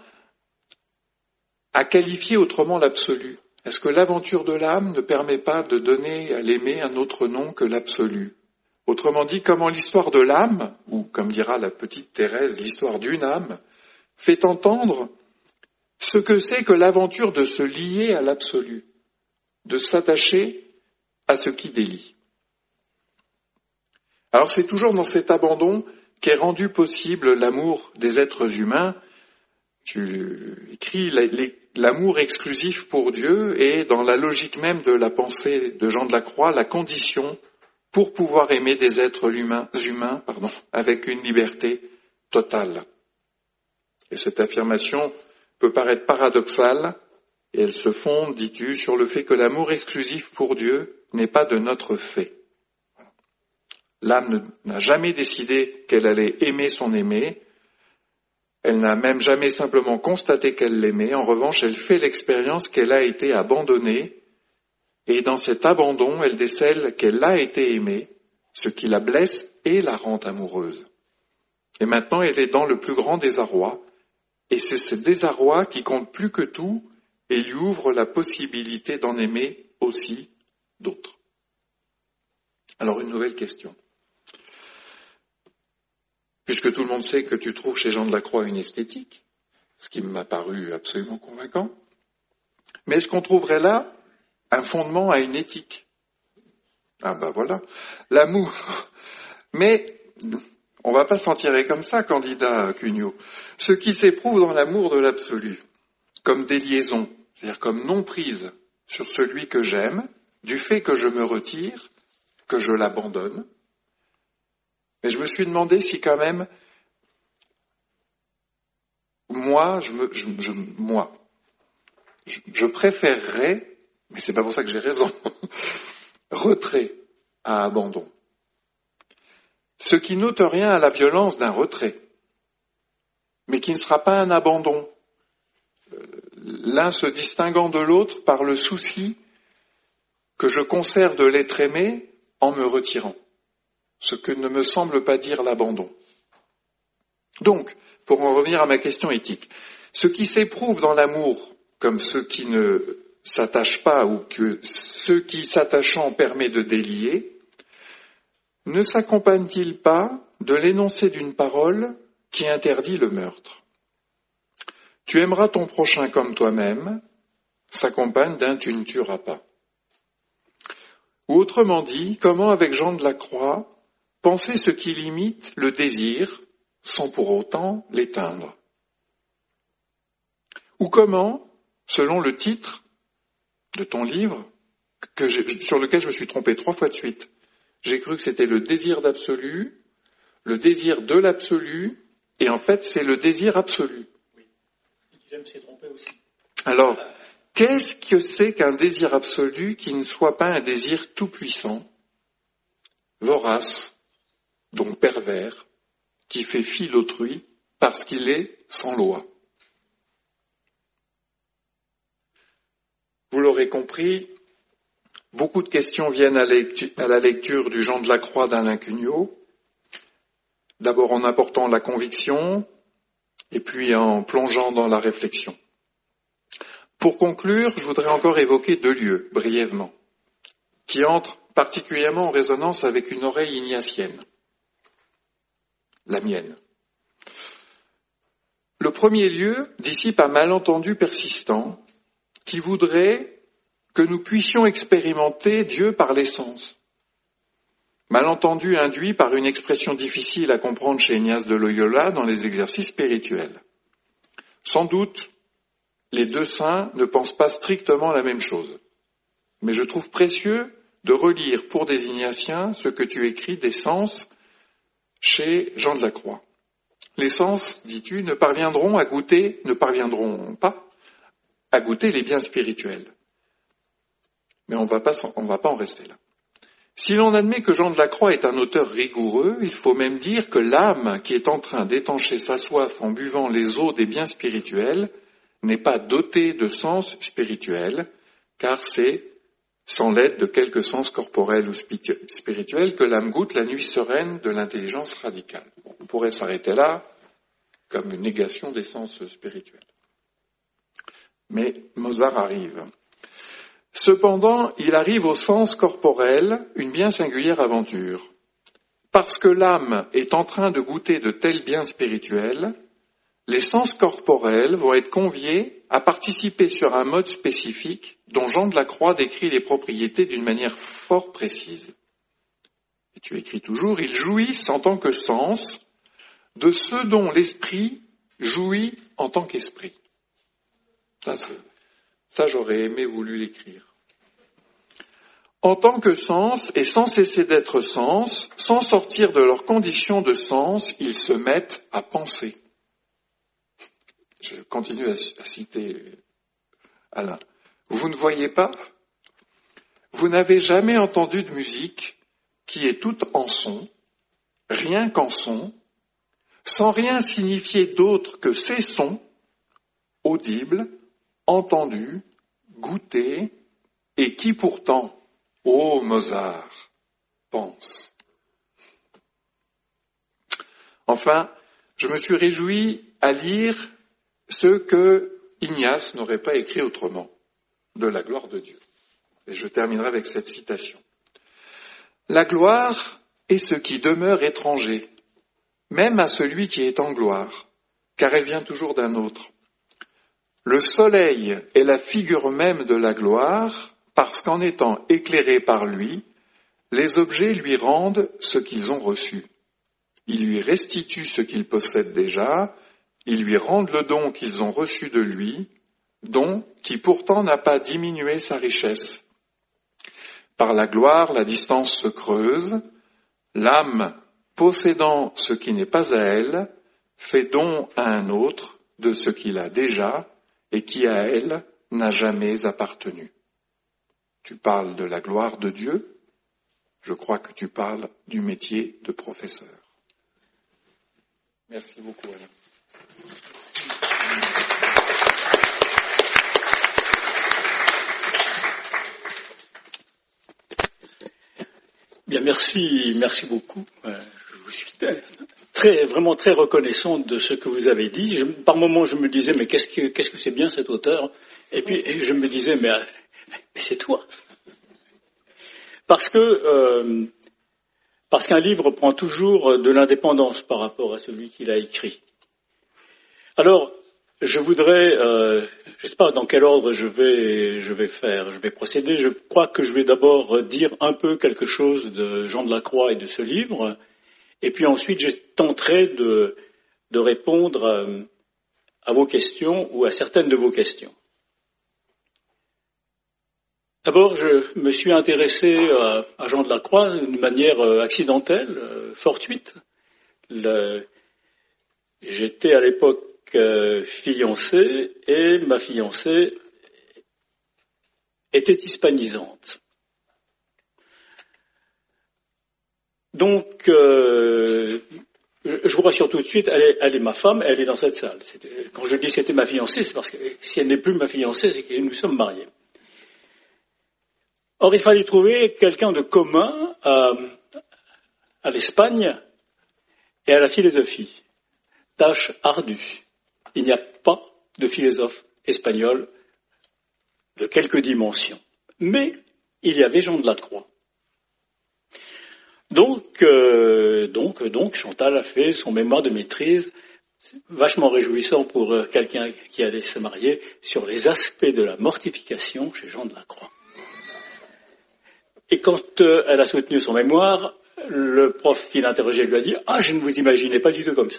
à qualifier autrement l'absolu? Est-ce que l'aventure de l'âme ne permet pas de donner à l'aimer un autre nom que l'absolu? Autrement dit, comment l'histoire de l'âme, ou comme dira la petite Thérèse, l'histoire d'une âme, fait entendre ce que c'est que l'aventure de se lier à l'absolu, de s'attacher à ce qui délie. Alors c'est toujours dans cet abandon qu'est rendu possible l'amour des êtres humains. Tu écris l'amour exclusif pour Dieu est, dans la logique même de la pensée de Jean de la Croix, la condition pour pouvoir aimer des êtres humains avec une liberté totale. Et cette affirmation peut paraître paradoxale, et elle se fonde, dis-tu, sur le fait que l'amour exclusif pour Dieu n'est pas de notre fait. L'âme n'a jamais décidé qu'elle allait aimer son aimé, elle n'a même jamais simplement constaté qu'elle l'aimait, en revanche, elle fait l'expérience qu'elle a été abandonnée, et dans cet abandon, elle décèle qu'elle a été aimée, ce qui la blesse et la rend amoureuse. Et maintenant, elle est dans le plus grand désarroi, et c'est ce désarroi qui compte plus que tout et lui ouvre la possibilité d'en aimer aussi d'autres. Alors, une nouvelle question. Puisque tout le monde sait que tu trouves chez Jean de la Croix une esthétique, ce qui m'a paru absolument convaincant, mais est-ce qu'on trouverait là un fondement à une éthique? Ah ben voilà, l'amour. Mais on va pas s'en tirer comme ça, candidat Cugnot. Ce qui s'éprouve dans l'amour de l'absolu, comme déliaison, c'est-à-dire comme non prise sur celui que j'aime, du fait que je me retire, que je l'abandonne. Mais je me suis demandé si quand même, moi, je préférerais, mais c'est pas pour ça que j'ai raison, retrait à abandon. Ce qui n'ôte rien à la violence d'un retrait, mais qui ne sera pas un abandon. L'un se distinguant de l'autre par le souci que je conserve de l'être aimé en me retirant. Ce que ne me semble pas dire l'abandon. Donc, pour en revenir à ma question éthique, ce qui s'éprouve dans l'amour, comme ceux qui ne s'attachent pas ou que ceux qui s'attachant permet de délier, ne s'accompagne-t-il pas de l'énoncé d'une parole qui interdit le meurtre? Tu aimeras ton prochain comme toi-même, s'accompagne d'un tu ne tueras pas. Ou autrement dit, comment avec Jean de la Croix penser ce qui limite le désir sans pour autant l'éteindre? Ou comment, selon le titre de ton livre, sur lequel je me suis trompé 3 fois de suite, j'ai cru que c'était le désir d'absolu, le désir de l'absolu, et en fait c'est le désir absolu. Oui, je me suis trompé aussi. Alors, qu'est-ce que c'est qu'un désir absolu qui ne soit pas un désir tout-puissant, vorace, donc pervers, qui fait fi d'autrui parce qu'il est sans loi? Vous l'aurez compris, beaucoup de questions viennent à la lecture du Jean de la Croix d'Alain Cugnot, d'abord en apportant la conviction et puis en plongeant dans la réflexion. Pour conclure, je voudrais encore évoquer 2 lieux, brièvement, qui entrent particulièrement en résonance avec une oreille ignatienne, la mienne. Le premier lieu dissipe un malentendu persistant qui voudrait que nous puissions expérimenter Dieu par les sens. Malentendu induit par une expression difficile à comprendre chez Ignace de Loyola dans les exercices spirituels. Sans doute, les 2 saints ne pensent pas strictement la même chose. Mais je trouve précieux de relire pour des ignatiens ce que tu écris des sens chez Jean de la Croix. Les sens, dis-tu, ne parviendront pas à goûter les biens spirituels. Mais on va pas en rester là. Si l'on admet que Jean de la Croix est un auteur rigoureux, il faut même dire que l'âme qui est en train d'étancher sa soif en buvant les eaux des biens spirituels n'est pas dotée de sens spirituels, car c'est sans l'aide de quelques sens corporels ou spirituels que l'âme goûte la nuit sereine de l'intelligence radicale. On pourrait s'arrêter là, comme une négation des sens spirituels. Mais Mozart arrive. Cependant, il arrive au sens corporel une bien singulière aventure. Parce que l'âme est en train de goûter de tels biens spirituels, les sens corporels vont être conviés à participer sur un mode spécifique dont Jean de la Croix décrit les propriétés d'une manière fort précise. Et tu écris toujours, ils jouissent en tant que sens de ce dont l'esprit jouit en tant qu'esprit. Ça, j'aurais aimé voulu l'écrire. En tant que sens, et sans cesser d'être sens, sans sortir de leurs conditions de sens, ils se mettent à penser. Je continue à citer Alain. Vous ne voyez pas? Vous n'avez jamais entendu de musique qui est toute en son, rien qu'en son, sans rien signifier d'autre que ces sons, audibles, entendus, goûtés, et qui pourtant, ô Mozart, pense. Enfin, je me suis réjoui à lire ce que Ignace n'aurait pas écrit autrement, de la gloire de Dieu. Et je terminerai avec cette citation. La gloire est ce qui demeure étranger, même à celui qui est en gloire, car elle vient toujours d'un autre. Le soleil est la figure même de la gloire, parce qu'en étant éclairés par lui, les objets lui rendent ce qu'ils ont reçu. Ils lui restituent ce qu'ils possèdent déjà, ils lui rendent le don qu'ils ont reçu de lui, don qui pourtant n'a pas diminué sa richesse. Par la gloire, la distance se creuse, l'âme, possédant ce qui n'est pas à elle, fait don à un autre de ce qu'il a déjà et qui à elle n'a jamais appartenu. Tu parles de la gloire de Dieu, je crois que tu parles du métier de professeur. Merci beaucoup, Alain. Bien, merci beaucoup. Je vous suis vraiment très reconnaissant de ce que vous avez dit. Par moments, je me disais, mais qu'est-ce que c'est bien cet auteur? Et puis, je me disais, mais c'est toi. Parce qu'un livre prend toujours de l'indépendance par rapport à celui qui l'a écrit. Alors, je voudrais, je ne sais pas dans quel ordre je vais procéder. Je crois que je vais d'abord dire un peu quelque chose de Jean de la Croix et de ce livre, et puis ensuite je tenterai de répondre à vos questions ou à certaines de vos questions. D'abord, je me suis intéressé à Jean de la Croix d'une manière accidentelle, fortuite. J'étais à l'époque fiancé et ma fiancée était hispanisante. Donc, je vous rassure tout de suite, elle est ma femme, elle est dans cette salle. Quand je dis c'était ma fiancée, c'est parce que si elle n'est plus ma fiancée, c'est que nous sommes mariés. Or, il fallait trouver quelqu'un de commun à l'Espagne et à la philosophie. Tâche ardue. Il n'y a pas de philosophe espagnol de quelque dimension. Mais il y avait Jean de la Croix. Donc, Chantal a fait son mémoire de maîtrise, vachement réjouissant pour quelqu'un qui allait se marier, sur les aspects de la mortification chez Jean de la Croix. Et quand elle a soutenu son mémoire, le prof qui l'interrogeait lui a dit « Ah, je ne vous imaginais pas du tout comme ça ».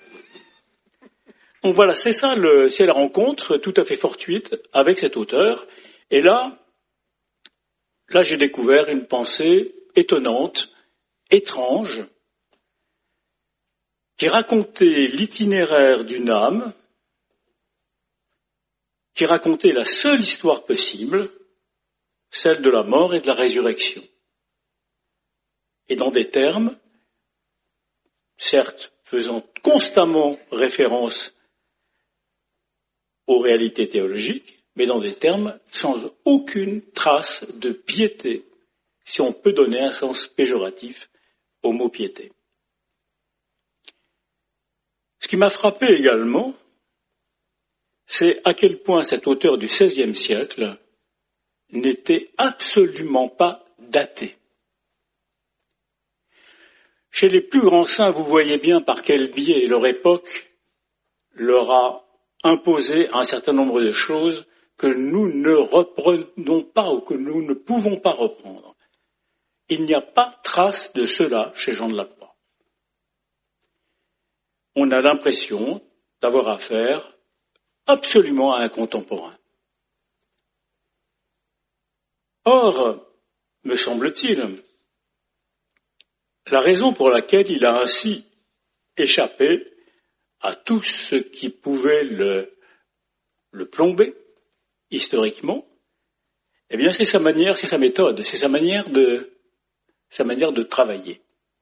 Donc voilà, c'est la rencontre tout à fait fortuite avec cet auteur. Et là j'ai découvert une pensée étonnante, étrange, qui racontait l'itinéraire d'une âme, qui racontait la seule histoire possible, celle de la mort et de la résurrection. Et dans des termes, certes, faisant constamment référence aux réalités théologiques, mais dans des termes sans aucune trace de piété, si on peut donner un sens péjoratif au mot piété. Ce qui m'a frappé également, c'est à quel point cet auteur du XVIe siècle n'était absolument pas daté. Chez les plus grands saints, vous voyez bien par quel biais leur époque leur a imposé un certain nombre de choses que nous ne reprenons pas ou que nous ne pouvons pas reprendre. Il n'y a pas trace de cela chez Jean de la Croix. On a l'impression d'avoir affaire absolument à un contemporain. Or, me semble-t-il, la raison pour laquelle il a ainsi échappé à tout ce qui pouvait le plomber historiquement, eh bien c'est sa manière, c'est sa méthode, c'est sa manière de travailler.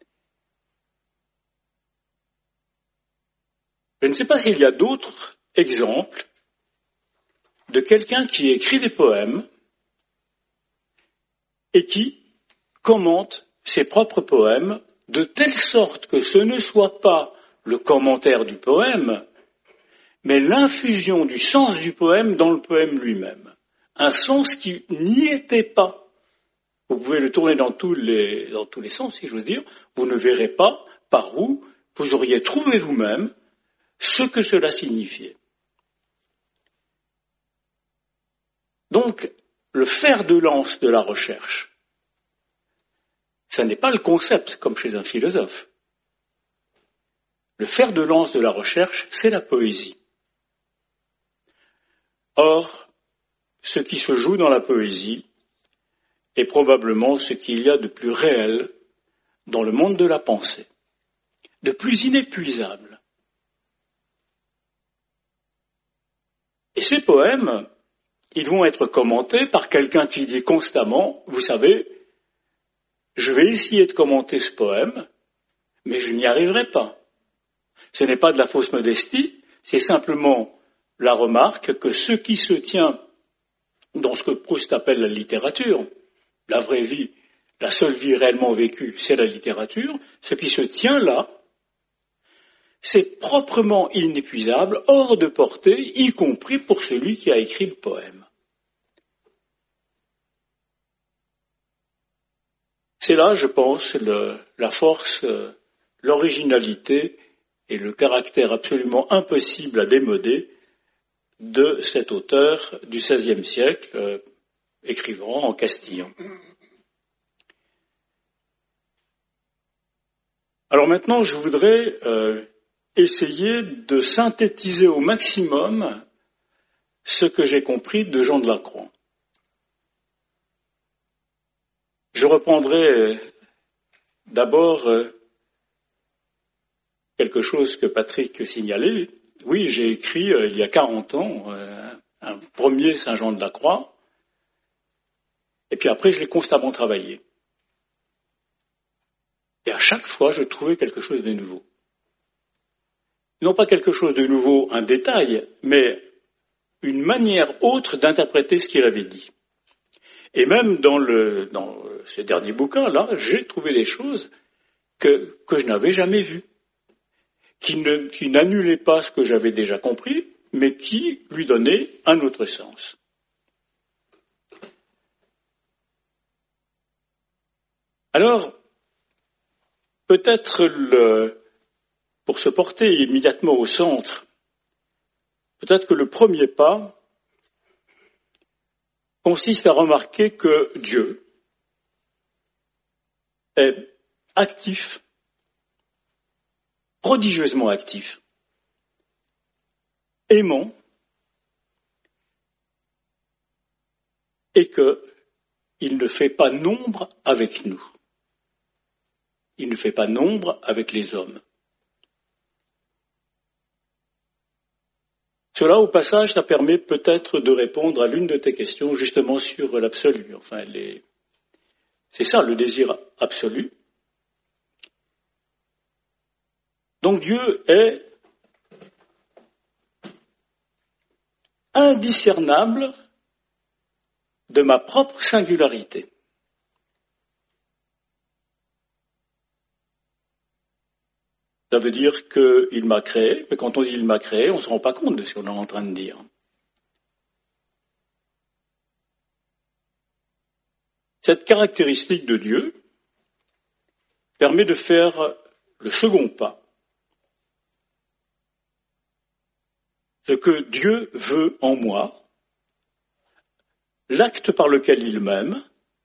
Je ne sais pas s'il y a d'autres exemples de quelqu'un qui écrit des poèmes et qui commente ses propres poèmes de telle sorte que ce ne soit pas le commentaire du poème, mais l'infusion du sens du poème dans le poème lui-même. Un sens qui n'y était pas. Vous pouvez le tourner dans tous les sens, si j'ose dire. Vous ne verrez pas par où vous auriez trouvé vous-même ce que cela signifiait. Donc, le fer de lance de la recherche, ça n'est pas le concept comme chez un philosophe. Le fer de lance de la recherche, c'est la poésie. Or, ce qui se joue dans la poésie est probablement ce qu'il y a de plus réel dans le monde de la pensée, de plus inépuisable. Et ces poèmes, ils vont être commentés par quelqu'un qui dit constamment, vous savez, je vais essayer de commenter ce poème, mais je n'y arriverai pas. Ce n'est pas de la fausse modestie, c'est simplement la remarque que ce qui se tient dans ce que Proust appelle la littérature, la vraie vie, la seule vie réellement vécue, c'est la littérature, ce qui se tient là, c'est proprement inépuisable, hors de portée, y compris pour celui qui a écrit le poème. C'est là, je pense, la force, l'originalité et le caractère absolument impossible à démoder de cet auteur du XVIe siècle, écrivant en castillan. Alors maintenant, je voudrais essayer de synthétiser au maximum ce que j'ai compris de Jean de la Croix. Je reprendrai d'abord quelque chose que Patrick signalait. Oui, j'ai écrit il y a 40 ans un premier Saint Jean de la Croix, et puis après je l'ai constamment travaillé. Et à chaque fois, je trouvais quelque chose de nouveau. Non pas quelque chose de nouveau, un détail, mais une manière autre d'interpréter ce qu'il avait dit. Et même dans ce dernier bouquin-là, j'ai trouvé des choses que je n'avais jamais vues, qui n'annulaient pas ce que j'avais déjà compris, mais qui lui donnaient un autre sens. Alors, peut-être pour se porter immédiatement au centre, peut-être que le premier pas consiste à remarquer que Dieu est actif, prodigieusement actif, aimant, et qu'il ne fait pas nombre avec nous. Il ne fait pas nombre avec les hommes. Cela, au passage, ça permet peut-être de répondre à l'une de tes questions, justement sur l'absolu. Enfin, c'est ça, le désir absolu. Donc Dieu est indiscernable de ma propre singularité. Ça veut dire qu'il m'a créé, mais quand on dit il m'a créé, on ne se rend pas compte de ce qu'on est en train de dire. Cette caractéristique de Dieu permet de faire le second pas. Ce que Dieu veut en moi, l'acte par lequel il m'aime,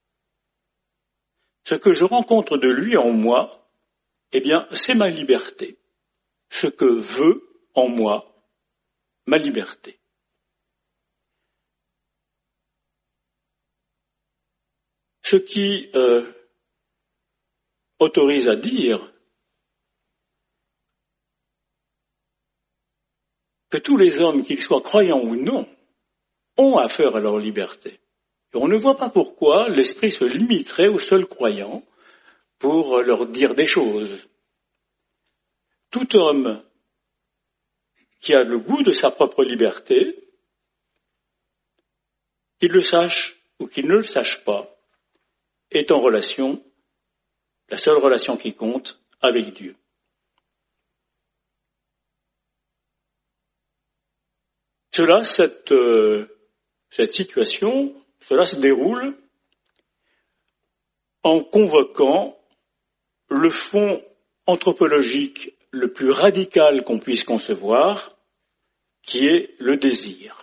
ce que je rencontre de lui en moi, eh bien, c'est ma liberté. Ce que veut en moi ma liberté. Ce qui autorise à dire que tous les hommes, qu'ils soient croyants ou non, ont affaire à leur liberté. Et on ne voit pas pourquoi l'esprit se limiterait aux seuls croyants pour leur dire des choses. Tout homme qui a le goût de sa propre liberté, qu'il le sache ou qu'il ne le sache pas, est en relation, la seule relation qui compte, avec Dieu. Cette situation, cela se déroule en convoquant le fond anthropologique le plus radical qu'on puisse concevoir, qui est le désir.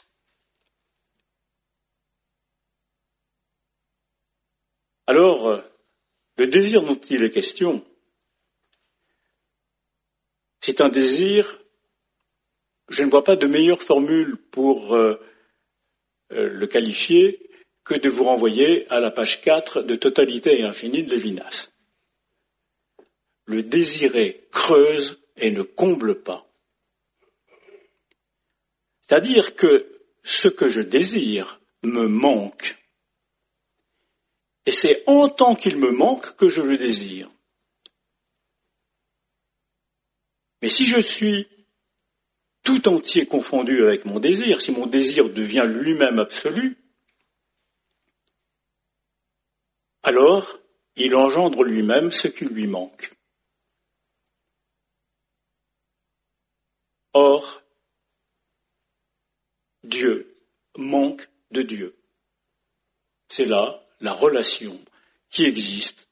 Alors, le désir dont il est question, c'est un désir, je ne vois pas de meilleure formule pour le qualifier que de vous renvoyer à la page 4 de Totalité et infinie de Lévinas. Le désiré creuse et ne comble pas. C'est-à-dire que ce que je désire me manque. Et c'est en tant qu'il me manque que je le désire. Mais si je suis tout entier confondu avec mon désir, si mon désir devient lui-même absolu, alors il engendre lui-même ce qui lui manque. Or, Dieu manque de Dieu. C'est là la relation qui existe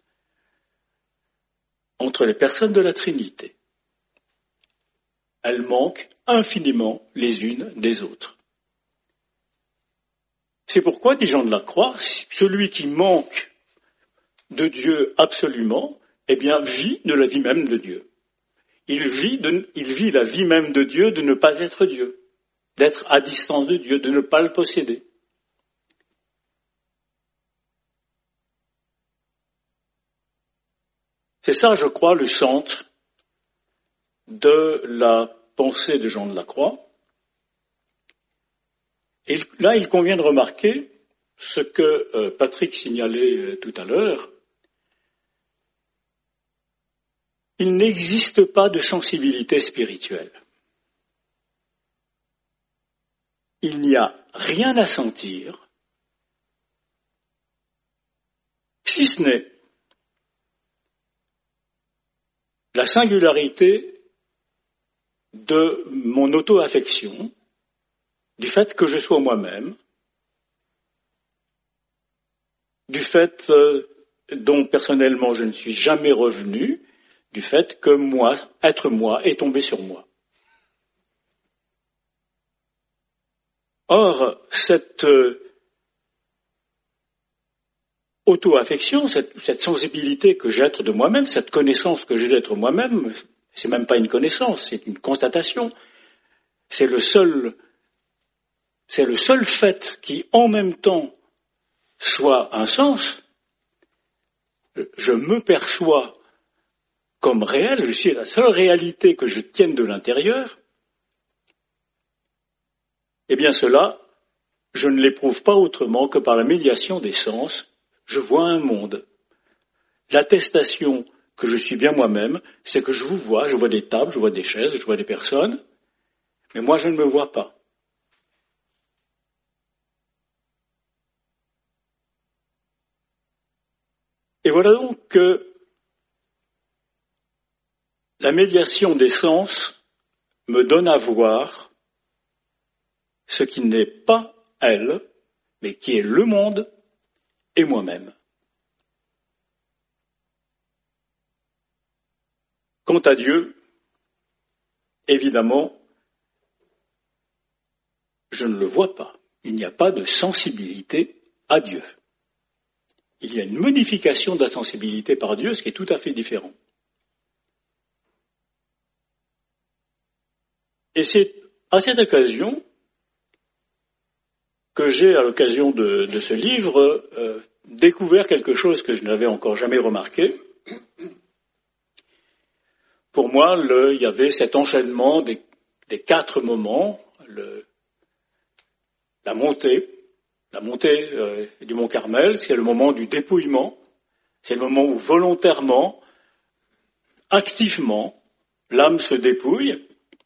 entre les personnes de la Trinité. Elle manque infiniment les unes des autres. C'est pourquoi, dit Jean de la Croix, celui qui manque de Dieu absolument, eh bien, vit de la vie même de Dieu. Il vit la vie même de Dieu de ne pas être Dieu, d'être à distance de Dieu, de ne pas le posséder. C'est ça, je crois, le centre de la pensée de Jean de la Croix. Et là, il convient de remarquer ce que Patrick signalait tout à l'heure. Il n'existe pas de sensibilité spirituelle. Il n'y a rien à sentir, si ce n'est la singularité de mon auto-affection, du fait que je sois moi-même, du fait dont personnellement je ne suis jamais revenu, du fait que moi, être moi, est tombé sur moi. Or, cette auto-affection, cette sensibilité que j'ai d'être de moi-même, cette connaissance que j'ai d'être moi-même, c'est même pas une connaissance, c'est une constatation. C'est le seul fait qui, en même temps, soit un sens. Je me perçois comme réel, je suis la seule réalité que je tienne de l'intérieur. Eh bien cela, je ne l'éprouve pas autrement que par la médiation des sens. Je vois un monde. L'attestation que je suis bien moi-même, c'est que je vous vois, je vois des tables, je vois des chaises, je vois des personnes, mais moi je ne me vois pas. Et voilà donc que la médiation des sens me donne à voir ce qui n'est pas elle, mais qui est le monde et moi-même. Quant à Dieu, évidemment, je ne le vois pas. Il n'y a pas de sensibilité à Dieu. Il y a une modification de la sensibilité par Dieu, ce qui est tout à fait différent. Et c'est à cette occasion que j'ai, à l'occasion de ce livre, découvert quelque chose que je n'avais encore jamais remarqué. Pour moi, il y avait cet enchaînement des 4 moments, la montée du Mont Carmel, c'est le moment du dépouillement, c'est le moment où volontairement, activement, l'âme se dépouille,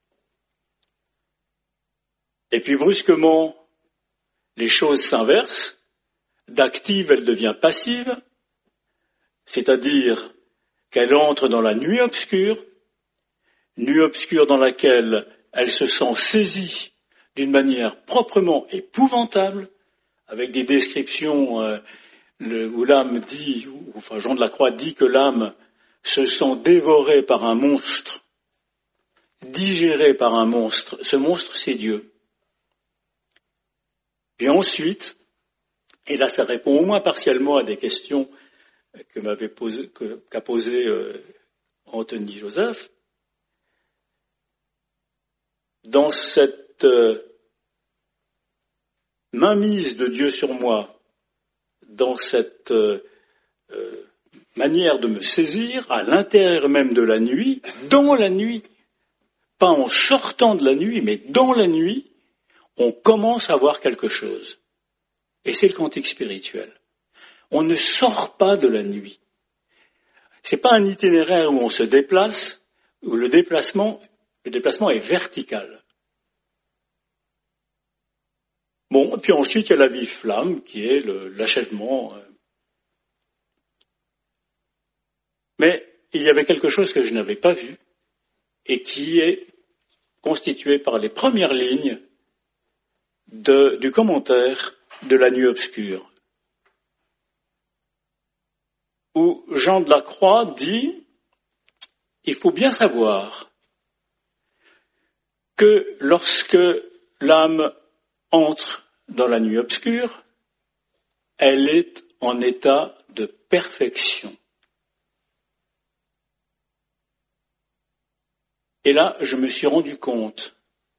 et puis brusquement, les choses s'inversent, d'active elle devient passive, c'est-à-dire qu'elle entre dans la nuit obscure dans laquelle elle se sent saisie d'une manière proprement épouvantable, avec des descriptions où l'âme dit, enfin Jean de la Croix dit que l'âme se sent dévorée par un monstre, digérée par un monstre. Ce monstre, c'est Dieu. Puis ensuite, et là ça répond au moins partiellement à des questions qu'a posé Anthony Joseph, dans cette mainmise de Dieu sur moi, dans cette manière de me saisir à l'intérieur même de la nuit, dans la nuit, pas en sortant de la nuit, mais dans la nuit, on commence à voir quelque chose. Et c'est le cantique spirituel. On ne sort pas de la nuit. C'est pas un itinéraire où on se déplace, où le déplacement est vertical. Bon, et puis ensuite, il y a la vive flamme, qui est l'achèvement. Mais il y avait quelque chose que je n'avais pas vu, et qui est constitué par les premières lignes du commentaire de la nuit obscure, où Jean de la Croix dit, il faut bien savoir que lorsque l'âme entre dans la nuit obscure, elle est en état de perfection. Et là, je me suis rendu compte,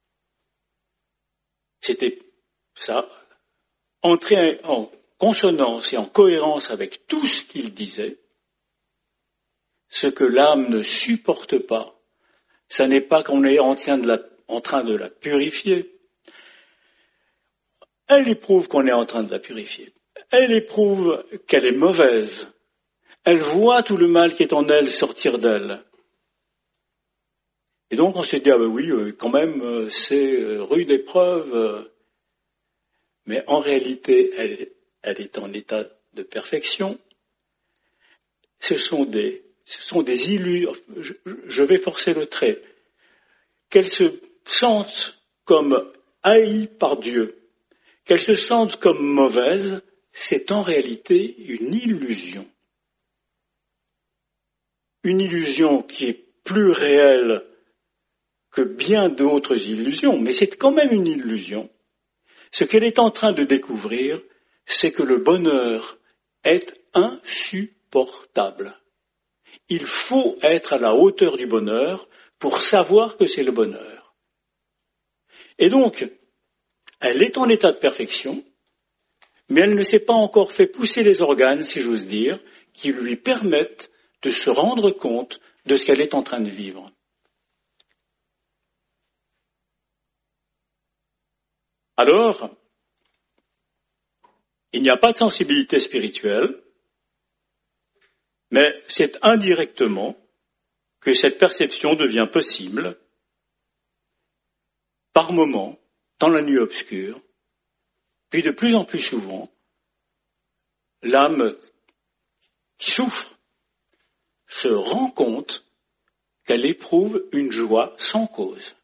c'était ça, entrer en consonance et en cohérence avec tout ce qu'il disait. Ce que l'âme ne supporte pas, ça n'est pas qu'on est en train de la purifier. Elle éprouve qu'on est en train de la purifier. Elle éprouve qu'elle est mauvaise. Elle voit tout le mal qui est en elle sortir d'elle. Et donc on s'est dit, ah ben oui, quand même, c'est rude épreuve. Mais en réalité, elle est en état de perfection. Ce sont des illusions, je vais forcer le trait, qu'elles se sentent comme haïes par Dieu, qu'elles se sentent comme mauvaises, c'est en réalité une illusion. Une illusion qui est plus réelle que bien d'autres illusions, mais c'est quand même une illusion. Ce qu'elle est en train de découvrir, c'est que le bonheur est insupportable. Il faut être à la hauteur du bonheur pour savoir que c'est le bonheur. Et donc, elle est en état de perfection, mais elle ne s'est pas encore fait pousser les organes, si j'ose dire, qui lui permettent de se rendre compte de ce qu'elle est en train de vivre. Alors, il n'y a pas de sensibilité spirituelle, mais c'est indirectement que cette perception devient possible par moments, dans la nuit obscure, puis de plus en plus souvent, l'âme qui souffre se rend compte qu'elle éprouve une joie sans cause.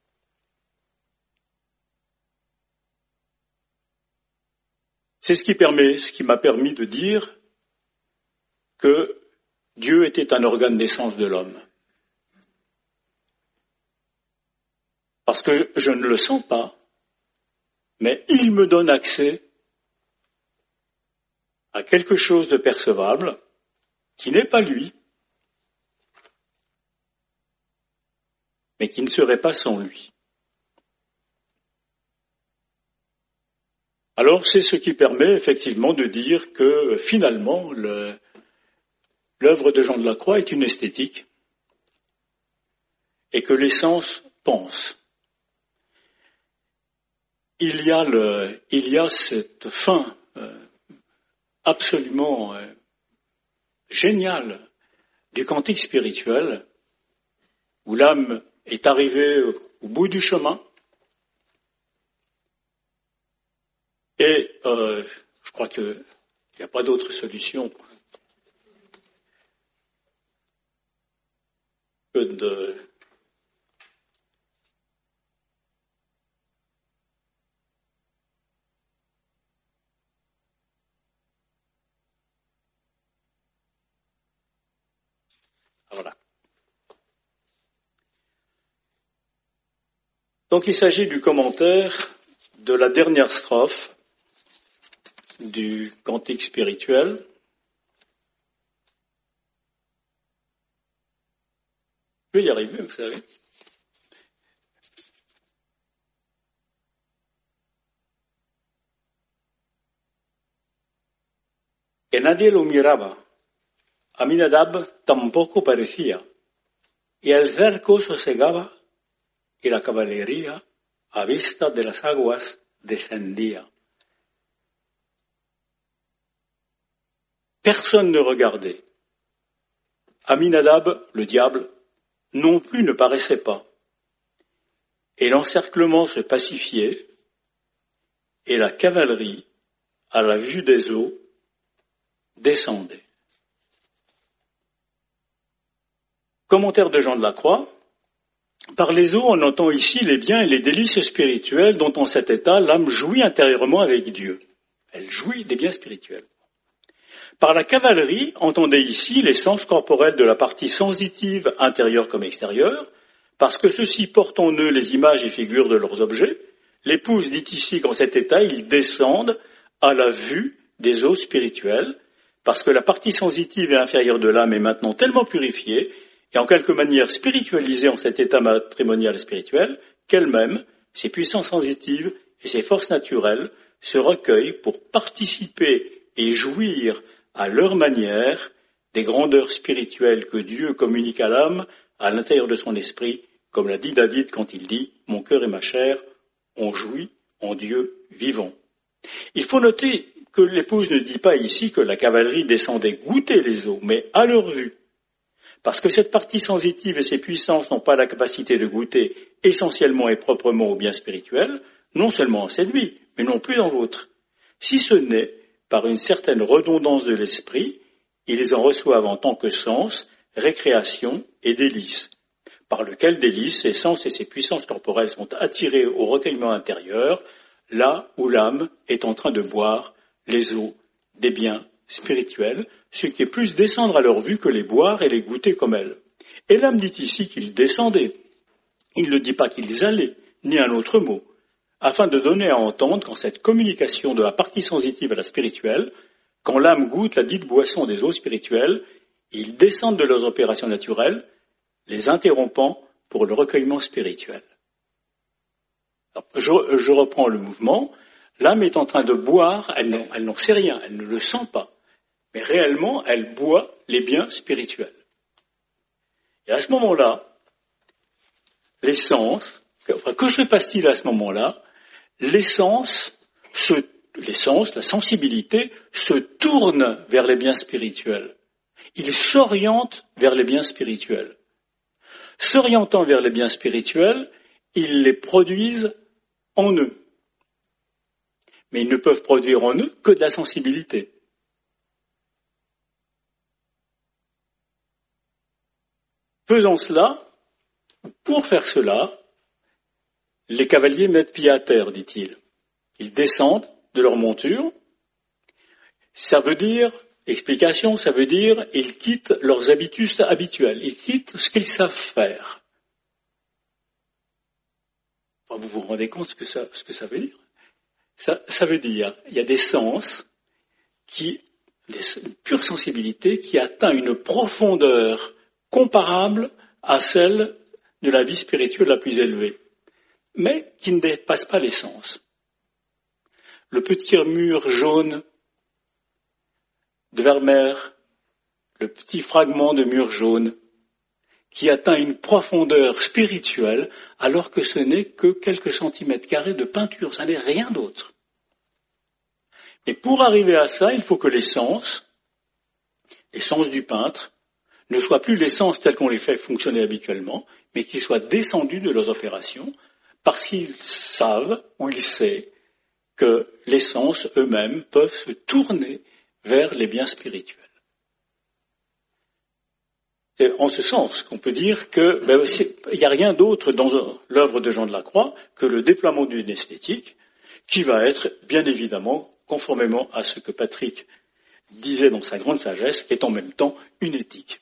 C'est ce qui m'a permis de dire que Dieu était un organe d'essence de l'homme. Parce que je ne le sens pas, mais il me donne accès à quelque chose de percevable qui n'est pas lui, mais qui ne serait pas sans lui. Alors c'est ce qui permet effectivement de dire que finalement l'œuvre de Jean de la Croix est une esthétique et que les sens pensent. Il y a cette fin absolument géniale du cantique spirituel où l'âme est arrivée au bout du chemin et je crois qu'il n'y a pas d'autre solution que de voilà. Donc il s'agit du commentaire de la dernière strophe du cantique spirituel. Je vais y arriver, vous savez. Que nadie lo miraba. Aminadab tampoco parecía. Y el cerco sosegaba y la caballería a vista de las aguas descendía. Personne ne regardait. Aminadab, le diable, non plus ne paraissait pas. Et l'encerclement se pacifiait, et la cavalerie, à la vue des eaux, descendait. Commentaire de Jean de la Croix. Par les eaux, on entend ici les biens et les délices spirituels dont en cet état, l'âme jouit intérieurement avec Dieu. Elle jouit des biens spirituels. Par la cavalerie, entendez ici les sens corporels de la partie sensitive, intérieure comme extérieure, Parce que ceux-ci portent en eux les images et figures de leurs objets, l'épouse dit ici qu'en cet état, ils descendent à la vue des eaux spirituelles, parce que la partie sensitive et inférieure de l'âme est maintenant tellement purifiée et en quelque manière spiritualisée en cet état matrimonial spirituel qu'elle-même, ses puissances sensitives et ses forces naturelles se recueillent pour participer et jouir à leur manière des grandeurs spirituelles que Dieu communique à l'âme à l'intérieur de son esprit, comme l'a dit David quand il dit « Mon cœur et ma chair ont joui en Dieu vivant ». Il faut noter que l'épouse ne dit pas ici que la cavalerie descendait goûter les eaux, mais à leur vue. Parce que cette partie sensitive et ses puissances n'ont pas la capacité de goûter essentiellement et proprement au bien spirituel, non seulement en cette vie, mais non plus dans l'autre. Si ce n'est par une certaine redondance de l'esprit, ils en reçoivent en tant que sens, récréation et délices, par lequel délices, ses sens et ses puissances corporelles sont attirés au recueillement intérieur, là où l'âme est en train de boire les eaux des biens spirituels, ce qui est plus descendre à leur vue que les boire et les goûter comme elles. Et l'âme dit ici qu'ils descendaient. Il ne dit pas qu'ils allaient, ni un autre mot, afin de donner à entendre qu'en cette communication de la partie sensitive à la spirituelle, quand l'âme goûte la dite boisson des eaux spirituelles, ils descendent de leurs opérations naturelles, les interrompant pour le recueillement spirituel. Alors, je reprends le mouvement. L'âme est en train de boire, elle n'en sait rien, elle ne le sent pas, mais réellement, elle boit les biens spirituels. Et à ce moment-là, l'essence, que se passe-t-il à ce moment-là? L'essence, la sensibilité se tourne vers les biens spirituels. Il s'oriente vers les biens spirituels. S'orientant vers les biens spirituels, ils les produisent en eux. Mais ils ne peuvent produire en eux que de la sensibilité. Faisant cela, pour faire cela, les cavaliers mettent pied à terre, dit-il. Ils descendent de leur monture. Ça veut dire, explication, ça veut dire, ils quittent leurs habitus habituels. Ils quittent ce qu'ils savent faire. Enfin, vous vous rendez compte ce que ça veut dire? Ça veut dire, il y a des sens une pure sensibilité qui atteint une profondeur comparable à celle de la vie spirituelle la plus élevée, mais qui ne dépasse pas les sens. Le petit mur jaune de Vermeer, le petit fragment de mur jaune, qui atteint une profondeur spirituelle, alors que ce n'est que quelques centimètres carrés de peinture, ça n'est rien d'autre. Mais pour arriver à ça, il faut que les sens du peintre, ne soient plus les sens tels qu'on les fait fonctionner habituellement, mais qu'ils soient descendus de leurs opérations, parce qu'ils savent, ou ils savent, que les sens eux-mêmes peuvent se tourner vers les biens spirituels. C'est en ce sens qu'on peut dire que il n'y a rien d'autre dans l'œuvre de Jean de la Croix que le déploiement d'une esthétique qui va être, bien évidemment, conformément à ce que Patrick disait dans sa grande sagesse, est en même temps une éthique.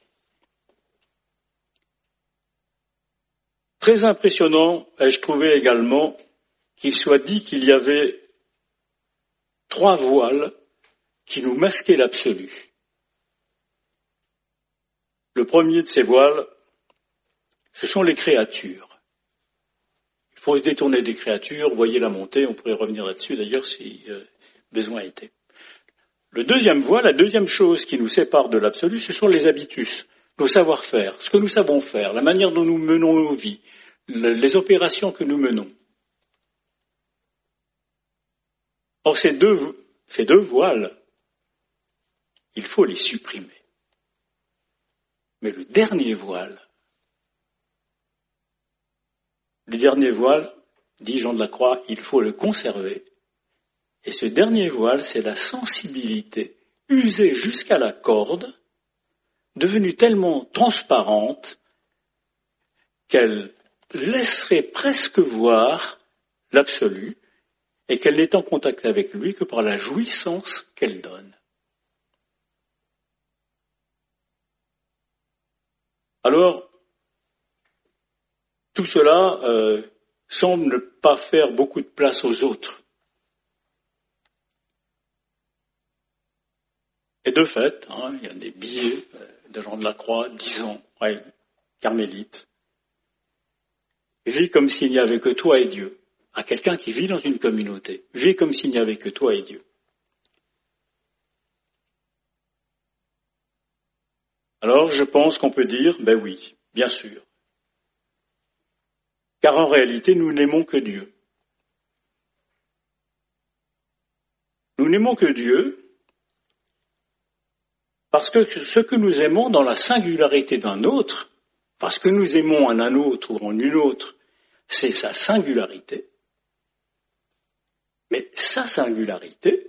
Très impressionnant, ai-je trouvé également qu'il soit dit qu'il y avait 3 voiles qui nous masquaient l'absolu. Le premier de ces voiles, ce sont les créatures. Il faut se détourner des créatures, voyez la montée, on pourrait revenir là-dessus d'ailleurs si besoin était. Le deuxième voile, la deuxième chose qui nous sépare de l'absolu, ce sont les habitus, nos savoir-faire, ce que nous savons faire, la manière dont nous menons nos vies, les opérations que nous menons. Or, ces deux voiles, il faut les supprimer. Mais le dernier voile, dit Jean de la Croix, il faut le conserver. Et ce dernier voile, c'est la sensibilité, usée jusqu'à la corde, devenue tellement transparente qu'elle laisserait presque voir l'absolu et qu'elle n'est en contact avec lui que par la jouissance qu'elle donne. Alors, tout cela semble ne pas faire beaucoup de place aux autres. Et de fait, il y a des billets de Jean de la Croix, 10 ans, carmélite. Vis comme s'il n'y avait que toi et Dieu. À quelqu'un qui vit dans une communauté, vis comme s'il n'y avait que toi et Dieu. Alors, je pense qu'on peut dire, ben oui, bien sûr. Car en réalité, nous n'aimons que Dieu. Nous n'aimons que Dieu parce que ce que nous aimons dans la singularité d'un autre, parce que nous aimons en un autre ou en une autre, c'est sa singularité. Mais sa singularité,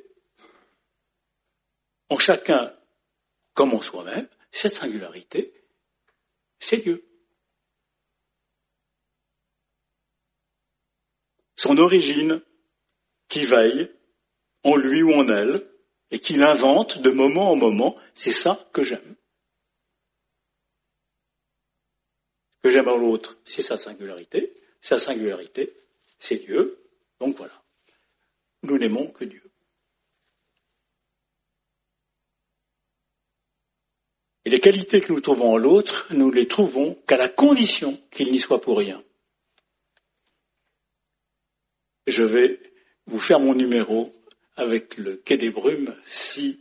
en chacun comme en soi-même, cette singularité, c'est Dieu. Son origine qui veille en lui ou en elle et qui l'invente de moment en moment, c'est ça que j'aime. Ce que j'aime en l'autre, c'est sa singularité, c'est Dieu, donc voilà. Nous n'aimons que Dieu. Et les qualités que nous trouvons en l'autre, nous les trouvons qu'à la condition qu'il n'y soit pour rien. Je vais vous faire mon numéro avec le Quai des Brumes si,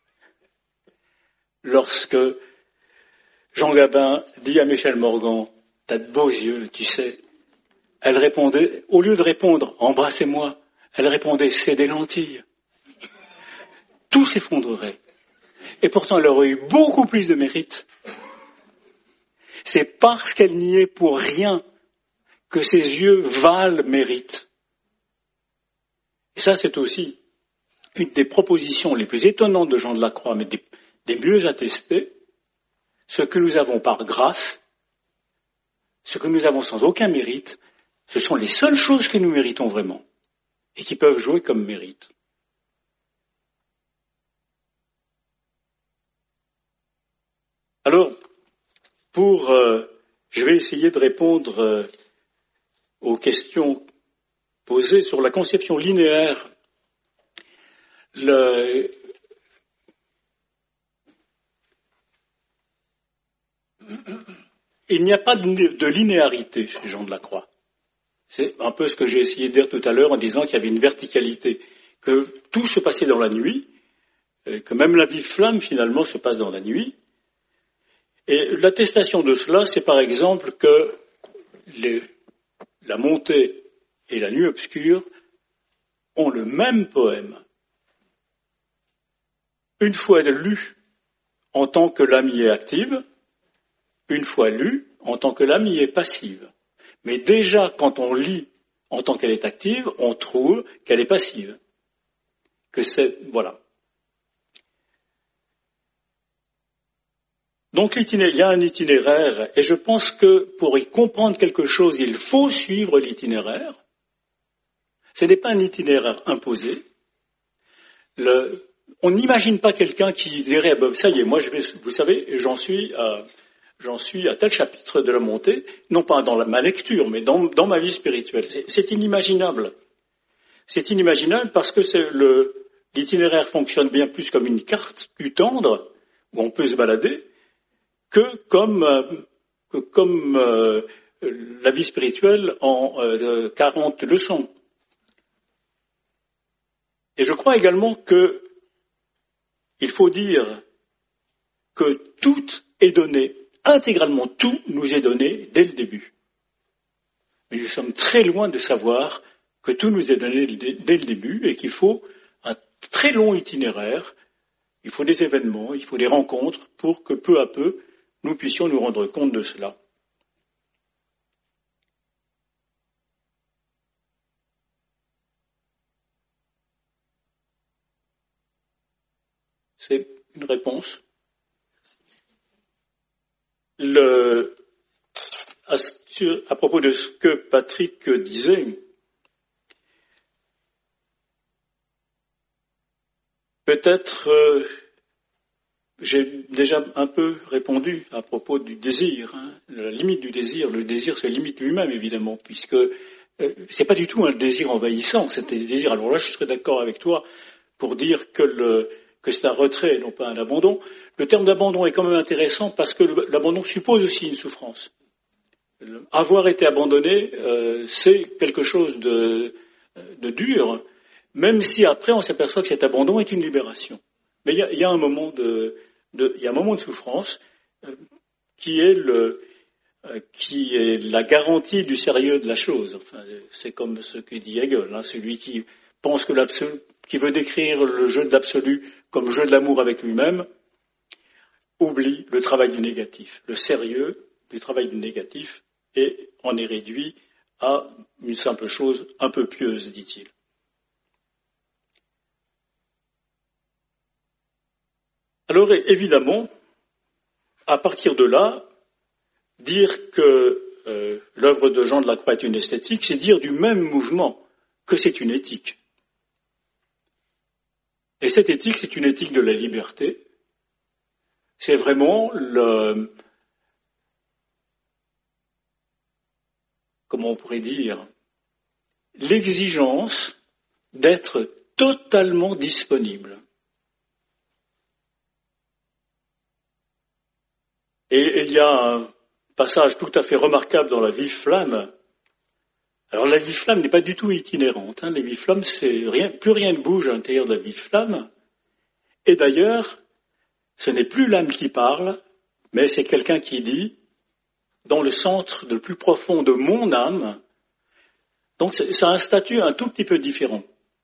lorsque Jean Gabin dit à Michel Morgan, « T'as de beaux yeux, tu sais », elle répondait, au lieu de répondre « Embrassez-moi », elle répondait « C'est des lentilles ». Tout s'effondrerait. Et pourtant, elle aurait eu beaucoup plus de mérite. C'est parce qu'elle n'y est pour rien que ses yeux valent mérite. Et ça, c'est aussi une des propositions les plus étonnantes de Jean de la Croix, mais des mieux attestées. Ce que nous avons par grâce, ce que nous avons sans aucun mérite, ce sont les seules choses que nous méritons vraiment et qui peuvent jouer comme mérite. Alors, je vais essayer de répondre aux questions posées sur la conception linéaire. Il n'y a pas de linéarité chez Jean de la Croix. C'est un peu ce que j'ai essayé de dire tout à l'heure en disant qu'il y avait une verticalité, que tout se passait dans la nuit, que même la vive flamme finalement se passe dans la nuit. Et l'attestation de cela, c'est par exemple que la montée et la nuit obscure ont le même poème. Une fois lu en tant que l'âme y est active, une fois lu en tant que l'âme y est passive. Mais déjà, quand on lit en tant qu'elle est active, on trouve qu'elle est passive. Voilà. Donc il y a un itinéraire, et je pense que pour y comprendre quelque chose, il faut suivre l'itinéraire. Ce n'est pas un itinéraire imposé. On n'imagine pas quelqu'un qui dirait ça y est, moi vous savez, j'en suis à tel chapitre de la montée, non pas dans ma lecture, mais dans ma vie spirituelle. C'est inimaginable. C'est inimaginable parce que l'itinéraire fonctionne bien plus comme une carte du tendre, où on peut se balader, que comme la vie spirituelle en 40 leçons. Et je crois également qu'il faut dire que tout est donné, intégralement tout nous est donné dès le début. Mais nous sommes très loin de savoir que tout nous est donné dès le début et qu'il faut un très long itinéraire, il faut des événements, il faut des rencontres pour que peu à peu nous puissions nous rendre compte de cela. C'est une réponse. À propos de ce que Patrick disait, peut-être j'ai déjà un peu répondu à propos du désir, la limite du désir. Le désir se limite lui-même, évidemment, puisque c'est pas du tout un désir envahissant, c'est un désir. Alors là, je serais d'accord avec toi pour dire que c'est un retrait et non pas un abandon. Le terme d'abandon est quand même intéressant parce que l'abandon suppose aussi une souffrance. Avoir été abandonné, c'est quelque chose de dur, même si après on s'aperçoit que cet abandon est une libération. Mais il y a un moment de souffrance qui est la garantie du sérieux de la chose. Enfin, c'est comme ce que dit Hegel, celui qui pense qui veut décrire le jeu de l'absolu comme jeu de l'amour avec lui-même, oublie le travail du négatif. Le sérieux du travail du négatif en est réduit à une simple chose un peu pieuse, dit-il. Alors évidemment, à partir de là, dire que l'œuvre de Jean de la Croix est une esthétique, c'est dire du même mouvement que c'est une éthique. Et cette éthique, c'est une éthique de la liberté. C'est vraiment comment on pourrait dire, l'exigence d'être totalement disponible. Et il y a un passage tout à fait remarquable dans la Vive Flamme. Alors la Vive Flamme n'est pas du tout itinérante. La Vive Flamme, plus rien ne bouge à l'intérieur de la Vive Flamme. Et d'ailleurs, ce n'est plus l'âme qui parle, mais c'est quelqu'un qui dit, dans le centre le plus profond de mon âme. Donc ça a un statut un tout petit peu différent.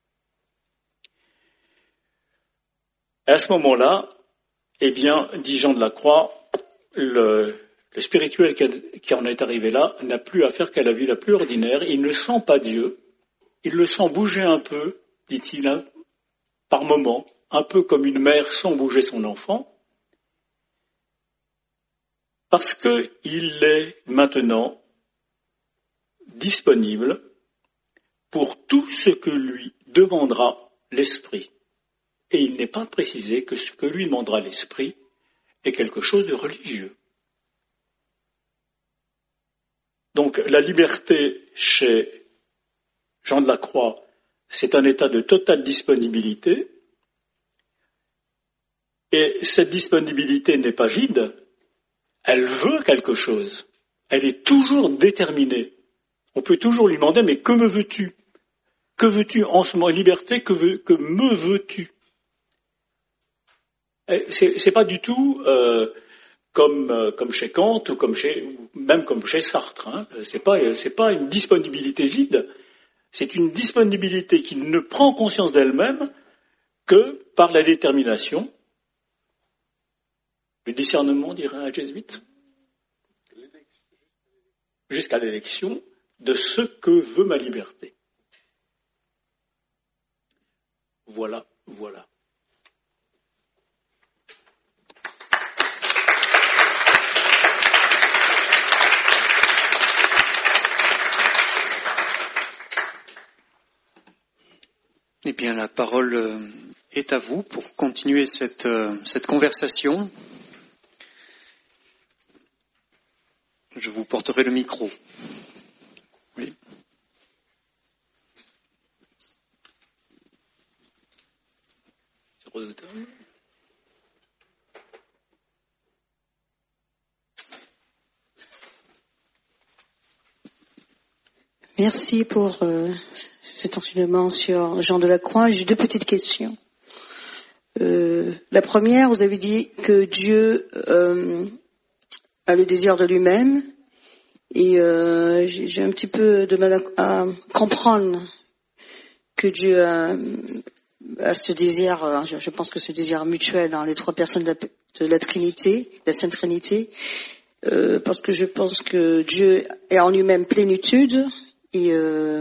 À ce moment-là, eh bien, dit Jean de la Croix, le spirituel qui en est arrivé là n'a plus à faire qu'à la vie la plus ordinaire. Il ne sent pas Dieu, il le sent bouger un peu, dit-il, par moments, un peu comme une mère sent bouger son enfant, parce qu'il est maintenant disponible pour tout ce que lui demandera l'esprit. Et il n'est pas précisé que ce que lui demandera l'esprit est quelque chose de religieux. Donc la liberté chez Jean de la Croix, c'est un état de totale disponibilité, et cette disponibilité n'est pas vide, elle veut quelque chose, elle est toujours déterminée. On peut toujours lui demander, mais que me veux-tu? Que veux-tu en ce moment? Liberté, que me veux-tu? C'est pas du tout comme chez Kant ou même comme chez Sartre. C'est pas une disponibilité vide, c'est une disponibilité qui ne prend conscience d'elle-même que par la détermination, le discernement, dirait un jésuite, jusqu'à l'élection de ce que veut ma liberté. Voilà. Eh bien, la parole est à vous pour continuer cette conversation. Je vous porterai le micro. Oui. Merci pour cet enseignement sur Jean de la Croix. J'ai deux petites questions. La première, vous avez dit que Dieu a le désir de lui-même, et j'ai un petit peu de mal à comprendre que Dieu a ce désir. Je pense que ce désir mutuel dans les trois personnes de la Trinité, la Sainte Trinité, parce que je pense que Dieu est en lui-même plénitude. Et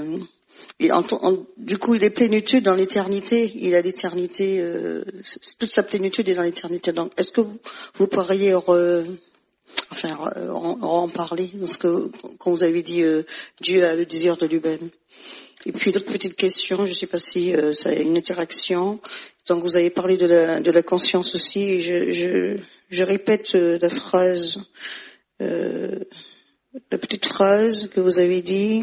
du coup, il est plénitude dans l'éternité. Il a l'éternité, toute sa plénitude est dans l'éternité. Donc, est-ce que vous pourriez en parler, parce que quand vous avez dit Dieu a le désir de lui-même. Et puis l'autre petite question, je ne sais pas si ça a une interaction. Donc vous avez parlé de la conscience aussi. Et je répète la phrase, la petite phrase que vous avez dit.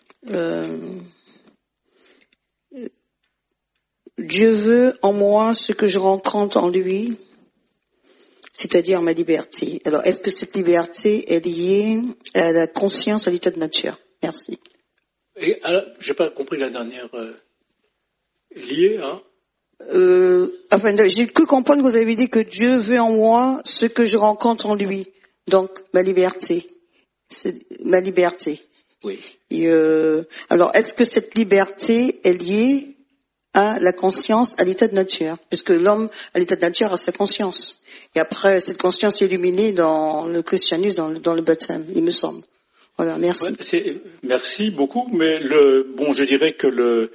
Dieu veut en moi ce que je rencontre en lui, c'est-à-dire ma liberté. Alors, est-ce que cette liberté est liée à la conscience, à l'état de nature? Merci. Et alors, j'ai pas compris la dernière. Liée à j'ai cru comprendre que vous avez dit que Dieu veut en moi ce que je rencontre en lui. Donc, ma liberté. C'est ma liberté. Oui. Et, alors, est-ce que cette liberté est liée à la conscience, à l'état de nature? Puisque l'homme, à l'état de nature, a sa conscience. Et après, cette conscience est illuminée dans le christianisme, dans le baptême, il me semble. Voilà, merci. Ouais, merci beaucoup, mais je dirais que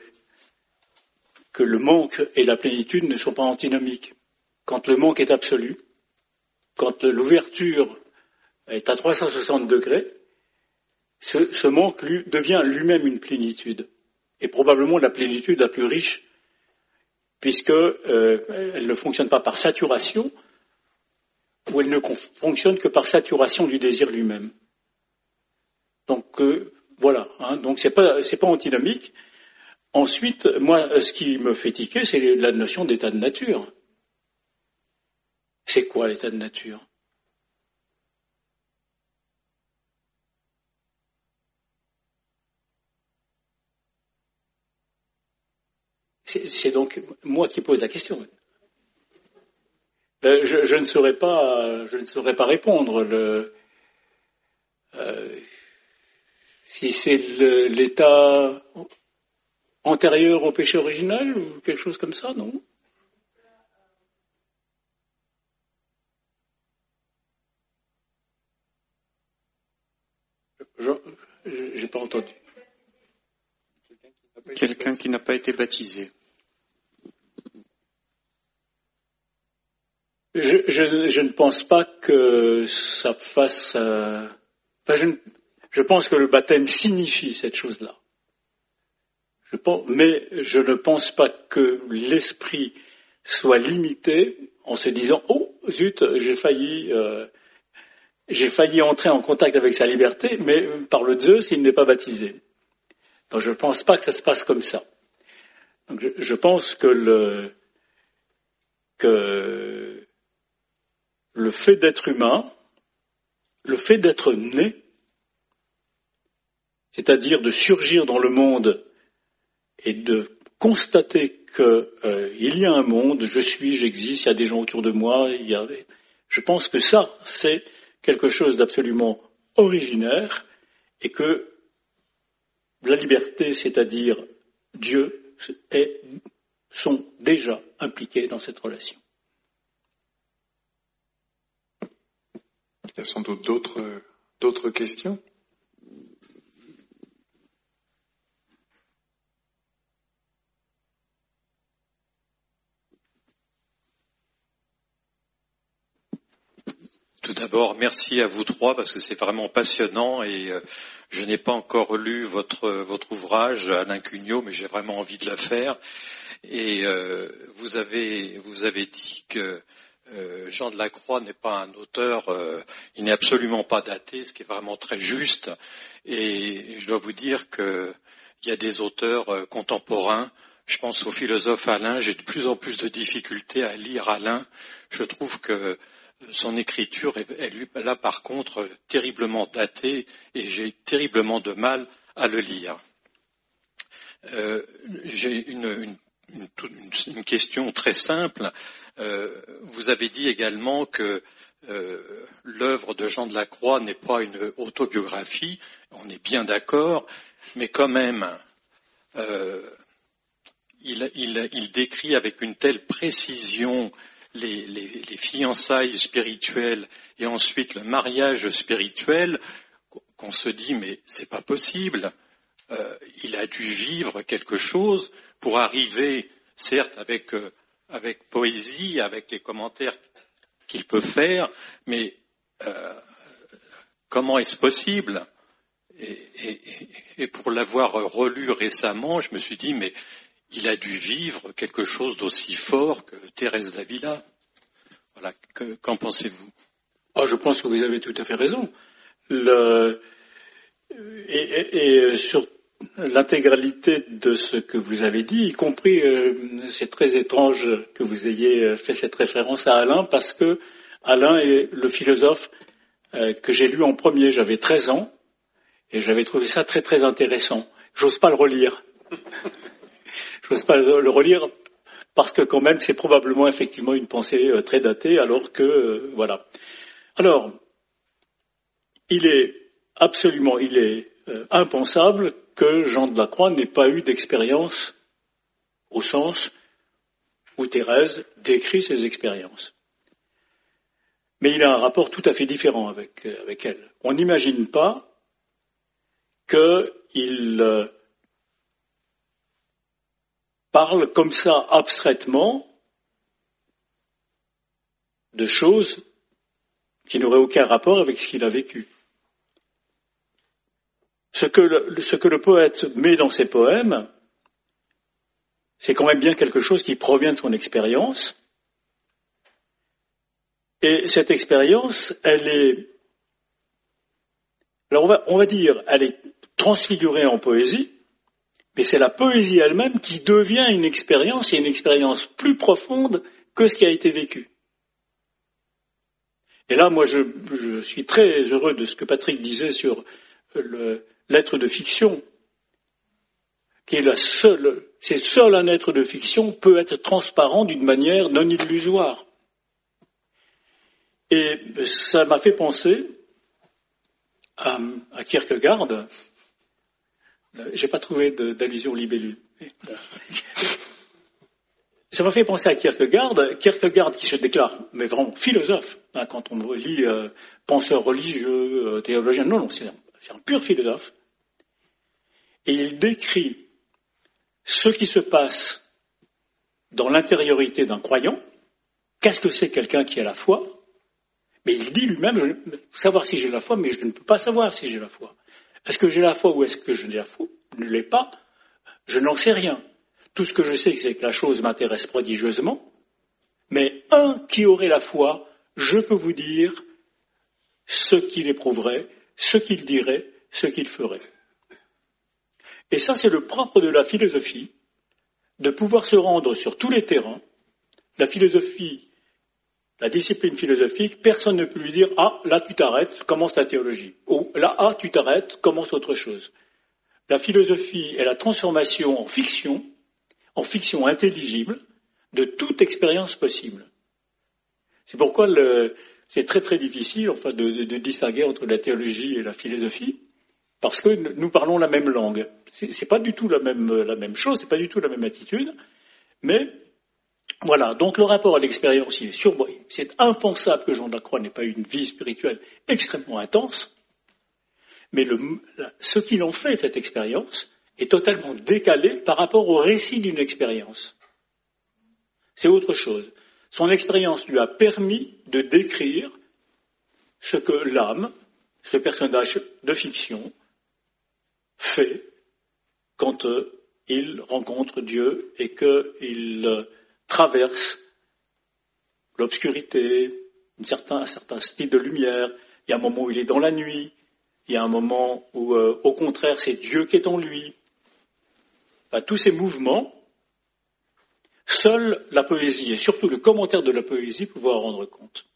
le manque et la plénitude ne sont pas antinomiques. Quand le manque est absolu, quand l'ouverture est à 360 degrés, ce manque devient lui-même une plénitude. Et probablement la plénitude la plus riche, puisque elle ne fonctionne pas par saturation, ou elle ne fonctionne que par saturation du désir lui-même. Donc voilà, donc c'est pas antinomique. Ensuite, moi, ce qui me fait tiquer, c'est la notion d'état de nature. C'est quoi l'état de nature? C'est donc moi qui pose la question. Je ne saurais pas répondre. Si c'est l'état antérieur au péché original ou quelque chose comme ça, non? J'ai pas entendu. Quelqu'un qui n'a pas été baptisé. Je ne pense pas que ça fasse. Je pense que le baptême signifie cette chose-là. Mais je ne pense pas que l'esprit soit limité en se disant « Oh, zut, j'ai failli entrer en contact avec sa liberté, mais par le Zeus, il n'est pas baptisé. » Donc je ne pense pas que ça se passe comme ça. Donc je pense que le fait d'être humain, le fait d'être né, c'est-à-dire de surgir dans le monde et de constater qu'il y a un monde, je suis, j'existe, il y a des gens autour de moi, je pense que ça, c'est quelque chose d'absolument originaire et que la liberté, c'est-à-dire Dieu, sont déjà impliqués dans cette relation. Il y a sans doute d'autres questions. Tout d'abord, merci à vous trois parce que c'est vraiment passionnant et je n'ai pas encore lu votre ouvrage, Alain Cugnot, mais j'ai vraiment envie de le faire. Et vous avez dit que Jean de la Croix n'est pas un auteur, il n'est absolument pas daté, ce qui est vraiment très juste. Et je dois vous dire qu'il y a des auteurs contemporains. Je pense au philosophe Alain. J'ai de plus en plus de difficultés à lire Alain. Je trouve que son écriture est là, par contre, terriblement datée et j'ai terriblement de mal à le lire. J'ai une question très simple. Vous avez dit également que l'œuvre de Jean de la Croix n'est pas une autobiographie, on est bien d'accord, mais quand même, il décrit avec une telle précision les fiançailles spirituelles et ensuite le mariage spirituel qu'on se dit mais c'est pas possible. Il a dû vivre quelque chose pour arriver, certes avec poésie, avec les commentaires qu'il peut faire, mais comment est-ce possible? Et pour l'avoir relu récemment, je me suis dit, mais il a dû vivre quelque chose d'aussi fort que Thérèse d'Avila. Voilà, qu'en pensez-vous? Je pense que vous avez tout à fait raison. Sur l'intégralité de ce que vous avez dit, y compris, c'est très étrange que vous ayez fait cette référence à Alain, parce que Alain est le philosophe que j'ai lu en premier. J'avais 13 ans et j'avais trouvé ça très très intéressant. J'ose pas le relire. J'ose pas le relire parce que quand même c'est probablement effectivement une pensée très datée, alors que voilà. Alors, il est impensable que Jean de la Croix n'ait pas eu d'expérience au sens où Thérèse décrit ses expériences. Mais il a un rapport tout à fait différent avec elle. On n'imagine pas qu'il parle comme ça abstraitement de choses qui n'auraient aucun rapport avec ce qu'il a vécu. Ce que le poète met dans ses poèmes, c'est quand même bien quelque chose qui provient de son expérience. Et cette expérience, elle est transfigurée en poésie, mais c'est la poésie elle-même qui devient une expérience, et une expérience plus profonde que ce qui a été vécu. Et là, moi, je suis très heureux de ce que Patrick disait sur l'être de fiction, qui est seul un être de fiction peut être transparent d'une manière non illusoire. Et ça m'a fait penser à Kierkegaard. J'ai pas trouvé d'allusion libellule. Ça m'a fait penser à Kierkegaard qui se déclare, mais vraiment philosophe, hein, quand on lit penseur religieux, théologien, non, c'est un pur philosophe. Et il décrit ce qui se passe dans l'intériorité d'un croyant. Qu'est-ce que c'est quelqu'un qui a la foi? Mais il dit lui-même, je peux savoir si j'ai la foi, mais je ne peux pas savoir si j'ai la foi. Est-ce que j'ai la foi ou est-ce que je ne l'ai pas? Je n'en sais rien. Tout ce que je sais, c'est que la chose m'intéresse prodigieusement. Mais un qui aurait la foi, je peux vous dire ce qu'il éprouverait, ce qu'il dirait, ce qu'il ferait. Et ça, c'est le propre de la philosophie, de pouvoir se rendre sur tous les terrains. La philosophie, la discipline philosophique, personne ne peut lui dire « Ah, là tu t'arrêtes, commence la théologie » ou « Là, ah, tu t'arrêtes, commence autre chose ». La philosophie est la transformation en fiction intelligible, de toute expérience possible. C'est pourquoi c'est très très difficile de distinguer entre la théologie et la philosophie, parce que nous parlons la même langue. C'est pas du tout la même chose, c'est pas du tout la même attitude, mais voilà, donc le rapport à l'expérience, il est surbrillé. C'est impensable que Jean de la Croix n'ait pas eu une vie spirituelle extrêmement intense, mais ce qu'il en fait, cette expérience, est totalement décalé par rapport au récit d'une expérience. C'est autre chose. Son expérience lui a permis de décrire ce que l'âme, ce personnage de fiction, fait quand il rencontre Dieu et qu'il traverse l'obscurité, un certain style de lumière. Il y a un moment où il est dans la nuit, il y a un moment où, au contraire, c'est Dieu qui est en lui. Tous ces mouvements, seule la poésie, et surtout le commentaire de la poésie, peut en rendre compte.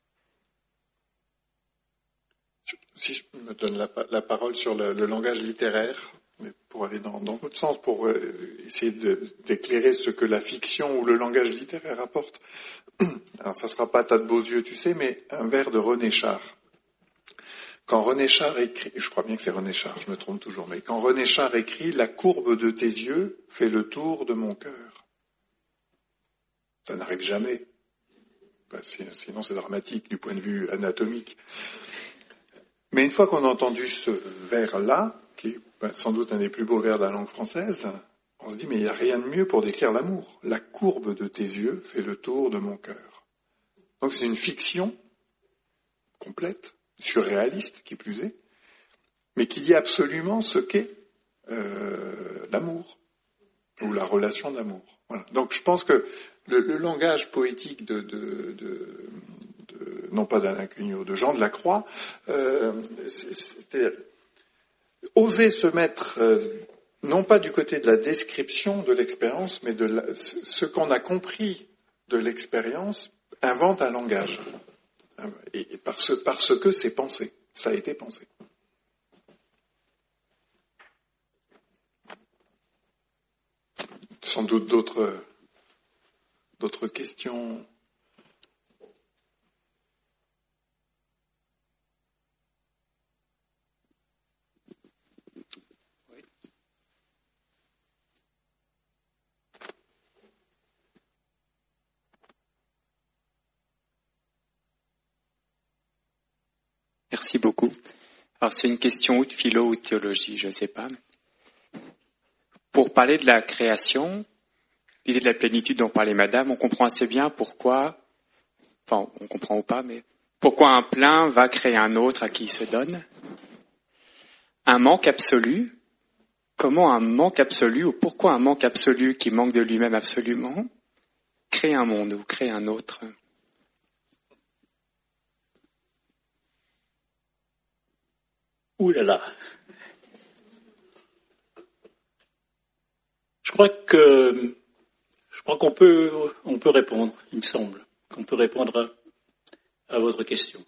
Si je me donne la parole sur le langage littéraire, mais pour aller dans l'autre sens, pour essayer d'éclairer ce que la fiction ou le langage littéraire apporte. Alors ça ne sera pas tas de beaux yeux, tu sais, mais un vers de René Char. Quand René Char écrit, je crois bien que c'est René Char, je me trompe toujours, mais quand René Char écrit « La courbe de tes yeux fait le tour de mon cœur », ça n'arrive jamais. Sinon c'est dramatique du point de vue anatomique. Mais une fois qu'on a entendu ce vers-là, qui est sans doute un des plus beaux vers de la langue française, on se dit, mais il n'y a rien de mieux pour décrire l'amour. La courbe de tes yeux fait le tour de mon cœur. Donc c'est une fiction complète, surréaliste qui plus est, mais qui dit absolument ce qu'est l'amour, ou la relation d'amour. Voilà. Donc je pense que le langage poétique non pas d'Alain Cugnot, de Jean de la Croix, c'est oser se mettre non pas du côté de la description de l'expérience, mais de ce qu'on a compris de l'expérience, invente un langage. Et parce que c'est pensé, ça a été pensé. Sans doute d'autres questions. Merci beaucoup. Alors c'est une question ou de philo ou de théologie, je ne sais pas. Pour parler de la création, l'idée de la plénitude dont parlait Madame, on comprend assez bien pourquoi, enfin on comprend ou pas, mais pourquoi un plein va créer un autre à qui il se donne. Un manque absolu, comment un manque absolu, ou pourquoi un manque absolu qui manque de lui-même absolument, crée un monde ou crée un autre. Ouh là là. Je crois qu'on peut répondre, il me semble, qu'on peut répondre à votre question.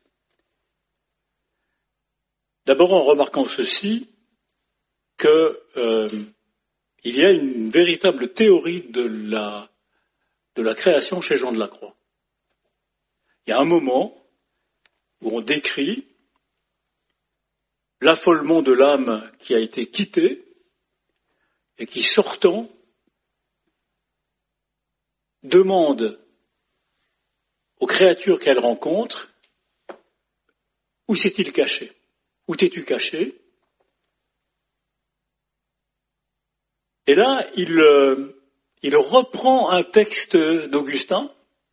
D'abord en remarquant ceci, que il y a une véritable théorie de la création chez Jean de la Croix. Il y a un moment où on décrit l'affolement de l'âme qui a été quittée et qui, sortant, demande aux créatures qu'elle rencontre, où s'est-il caché? Où t'es-tu caché? Et là, il reprend un texte d'Augustin,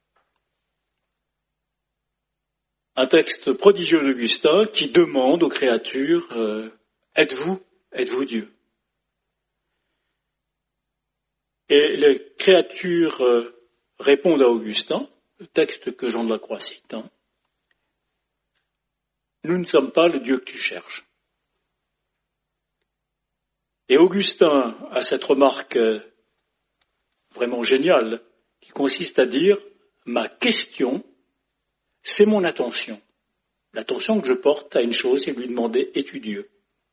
un texte prodigieux d'Augustin qui demande aux créatures êtes-vous Dieu? Et les créatures répondent à Augustin, le texte que Jean de la Croix cite. Nous ne sommes pas le Dieu que tu cherches. Et Augustin a cette remarque vraiment géniale qui consiste à dire ma question, c'est mon attention. L'attention que je porte à une chose, c'est de lui demander es-tu Dieu?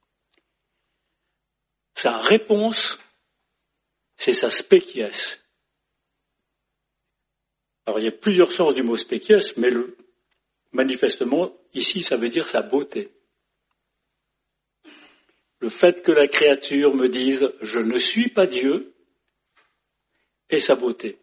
Sa réponse, c'est sa species. Alors il y a plusieurs sens du mot species, mais manifestement, ici, ça veut dire sa beauté. Le fait que la créature me dise « je ne suis pas Dieu » est sa beauté.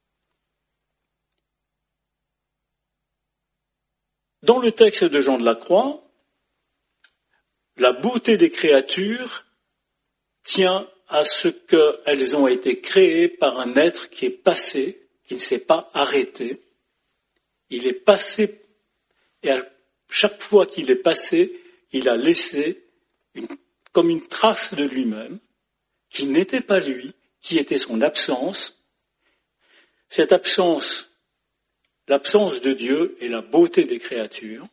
Dans le texte de Jean de la Croix, la beauté des créatures tient à ce qu'elles ont été créées par un être qui est passé, qui ne s'est pas arrêté. Il est passé, et à chaque fois qu'il est passé, il a laissé comme une trace de lui-même, qui n'était pas lui, qui était son absence. Cette absence, l'absence de Dieu et la beauté des créatures.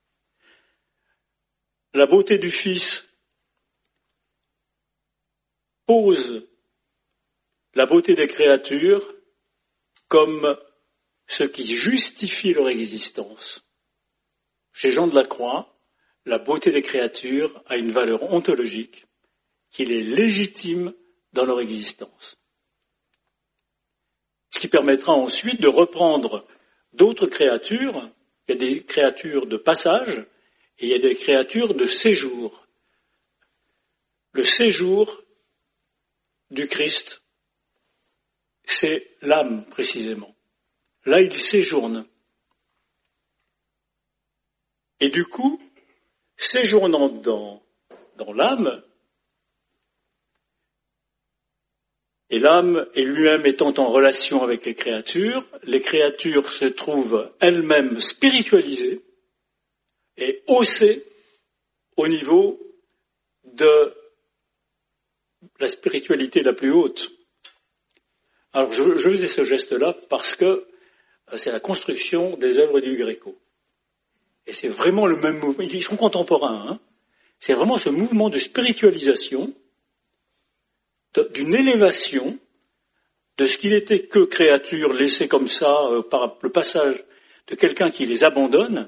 La beauté du Fils pose la beauté des créatures comme ce qui justifie leur existence. Chez Jean de la Croix, la beauté des créatures a une valeur ontologique qui les légitime dans leur existence. Ce qui permettra ensuite de reprendre d'autres créatures. Il y a des créatures de passage et il y a des créatures de séjour. Le séjour du Christ, c'est l'âme précisément. Là, il séjourne. Et du coup, séjournant dans l'âme, et l'âme et lui-même étant en relation avec les créatures se trouvent elles-mêmes spiritualisées et haussées au niveau de la spiritualité la plus haute. Alors je faisais ce geste-là parce que c'est la construction des œuvres du Gréco. Et c'est vraiment le même mouvement, ils sont contemporains, hein. C'est vraiment ce mouvement de spiritualisation, d'une élévation de ce qu'il était que créature laissée comme ça par le passage de quelqu'un qui les abandonne,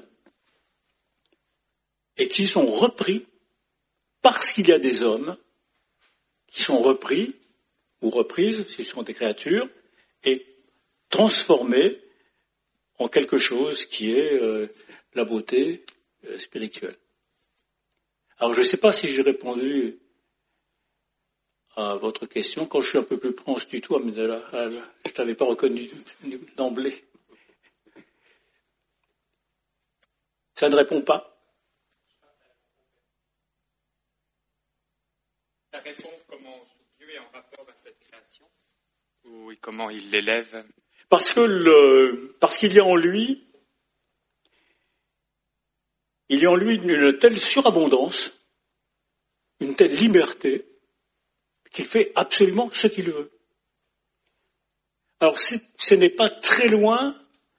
et qui sont repris parce qu'il y a des hommes qui sont repris ou reprises, s'ils sont des créatures, et transformés en quelque chose qui est la beauté spirituelle. Alors je ne sais pas si j'ai répondu à votre question. Quand je suis un peu plus proche du tout, je ne t'avais pas reconnu d'emblée. Ça ne répond pas? Ça répond comment Dieu est en rapport à cette création, ou comment il l'élève? Parce qu'il y a en lui une telle surabondance, une telle liberté, qu'il fait absolument ce qu'il veut. Alors ce n'est pas très loin,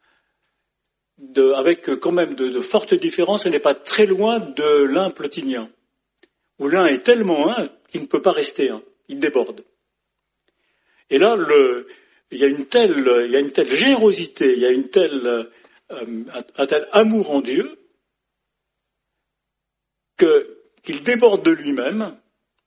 avec quand même de fortes différences, ce n'est pas très loin de l'un plotinien, où l'un est tellement un qu'il ne peut pas rester un, il déborde. Et là, il y a une telle générosité, il y a un tel amour en Dieu, qu'il déborde de lui-même,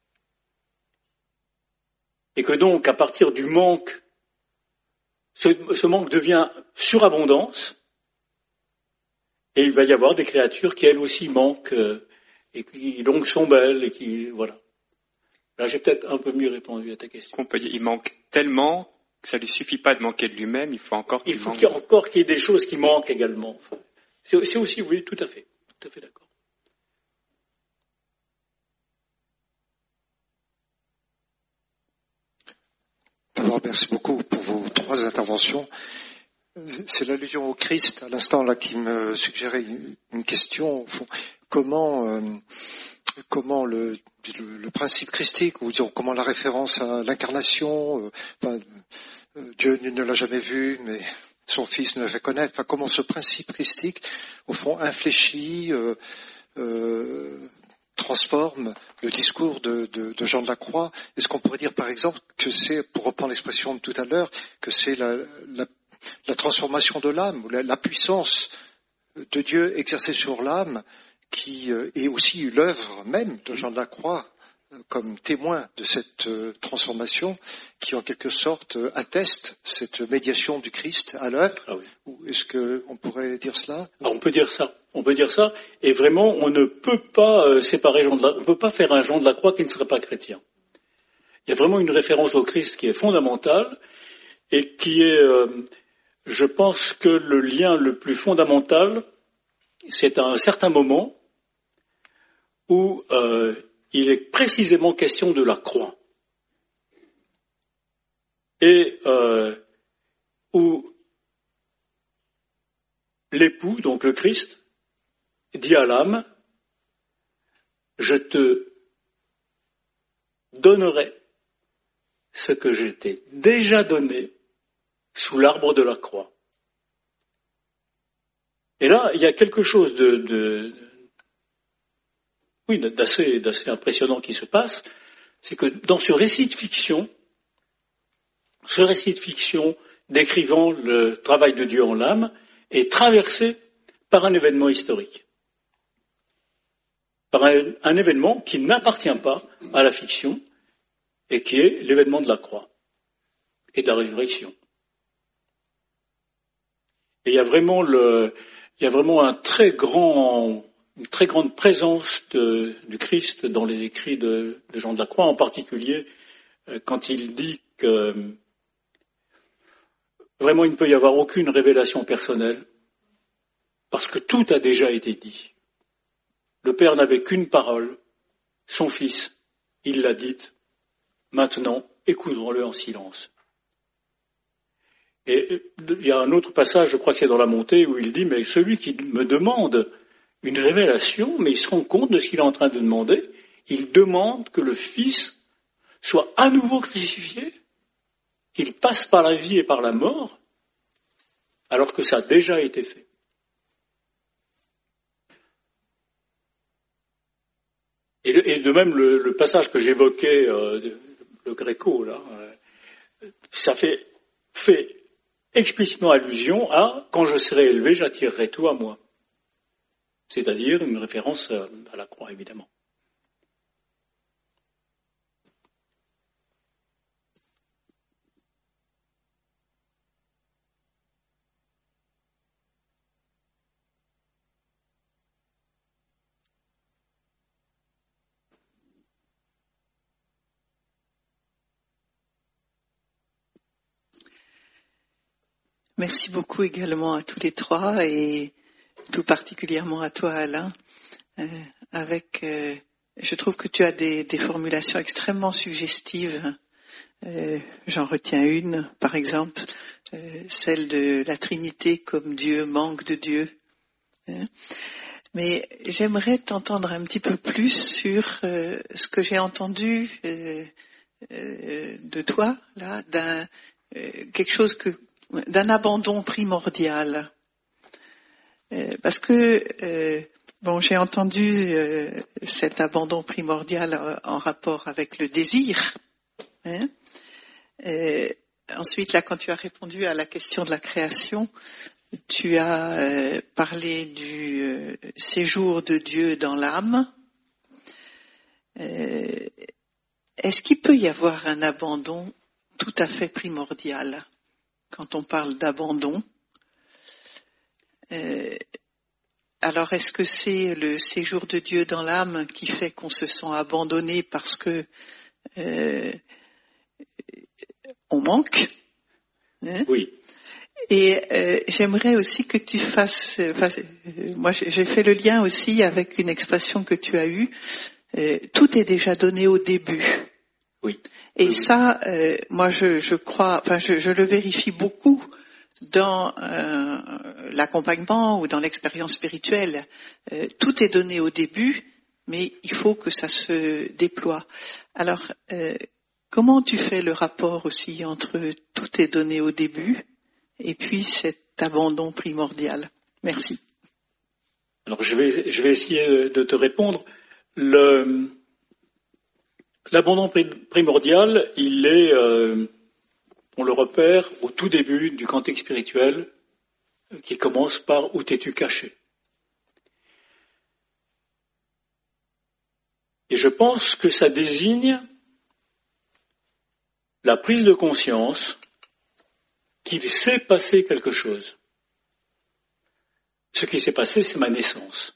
et que donc, à partir du manque, ce manque devient surabondance, et il va y avoir des créatures qui, elles aussi, manquent, et qui donc sont belles, et qui, voilà. Là, j'ai peut-être un peu mieux répondu à ta question. On peut dire, il manque tellement que ça ne lui suffit pas de manquer de lui-même, il faut encore qu'il manque. Il faut encore qu'il y ait des choses qui manquent également. C'est aussi, oui, tout à fait d'accord. D'abord, merci beaucoup pour vos 3 interventions. C'est l'allusion au Christ, à l'instant là, qui me suggérait une question. Au fond, comment le principe christique, ou disons, comment la référence à l'incarnation, Dieu ne l'a jamais vu, mais son Fils ne l'a fait connaître. Enfin, comment ce principe christique, au fond, infléchit, transforme le discours de Jean de la Croix. Est-ce qu'on pourrait dire, par exemple, que c'est, pour reprendre l'expression de tout à l'heure, que c'est la transformation de l'âme, ou la puissance de Dieu exercée sur l'âme, qui est aussi l'œuvre même de Jean de la Croix, comme témoin de cette transformation, qui en quelque sorte atteste cette médiation du Christ à l'œuvre? Ah oui. Ou est-ce qu'on pourrait dire cela? On peut dire ça, et vraiment, on ne peut pas séparer on peut pas faire un Jean de la Croix qui ne serait pas chrétien. Il y a vraiment une référence au Christ qui est fondamentale, et qui est, je pense que le lien le plus fondamental, c'est à un certain moment où il est précisément question de la croix. Et où l'époux, donc le Christ, dit à l'âme, je te donnerai ce que je t'ai déjà donné sous l'arbre de la croix. Et là, il y a quelque chose d'assez impressionnant qui se passe, c'est que dans ce récit de fiction décrivant le travail de Dieu en l'âme est traversé par un événement historique. Par un événement qui n'appartient pas à la fiction et qui est l'événement de la croix et de la résurrection. Et il y a vraiment une très grande présence du Christ dans les écrits de Jean de la Croix, en particulier quand il dit que vraiment il ne peut y avoir aucune révélation personnelle parce que tout a déjà été dit. Le Père n'avait qu'une parole, son Fils, il l'a dite. Maintenant, écoutons-le en silence. Et il y a un autre passage, je crois que c'est dans la montée, où il dit, mais celui qui me demande une révélation, mais il se rend compte de ce qu'il est en train de demander, il demande que le Fils soit à nouveau crucifié, qu'il passe par la vie et par la mort, alors que ça a déjà été fait. Et de même, le passage que j'évoquais, le Gréco, là, ça fait explicitement allusion à « quand je serai élevé, j'attirerai tout à moi ». C'est-à-dire une référence à la croix, évidemment. Merci beaucoup également à tous les trois et tout particulièrement à toi, Alain. Je trouve que tu as des formulations extrêmement suggestives. J'en retiens une, par exemple, celle de la Trinité comme Dieu manque de Dieu. Mais j'aimerais t'entendre un petit peu plus sur ce que j'ai entendu de toi, là, d'un abandon primordial. Parce que j'ai entendu cet abandon primordial en rapport avec le désir. Ensuite, là, quand tu as répondu à la question de la création, tu as parlé du séjour de Dieu dans l'âme. Est-ce qu'il peut y avoir un abandon tout à fait primordial quand on parle d'abandon? Alors, est-ce que c'est le séjour de Dieu dans l'âme qui fait qu'on se sent abandonné parce que on manque? Oui. Et j'aimerais aussi que tu fasses... moi, j'ai fait le lien aussi avec une expression que tu as eue. Tout est déjà donné au début. Oui. Et ça, moi, je crois... je le vérifie beaucoup dans l'accompagnement ou dans l'expérience spirituelle. Tout est donné au début, mais il faut que ça se déploie. Alors, comment tu fais le rapport aussi entre tout est donné au début et puis cet abandon primordial? Merci. Alors je vais essayer de te répondre. L'abandon primordial, il est, on le repère au tout début du cantique spirituel qui commence par « Où t'es-tu caché ?» Et je pense que ça désigne la prise de conscience qu'il s'est passé quelque chose. Ce qui s'est passé, c'est ma naissance.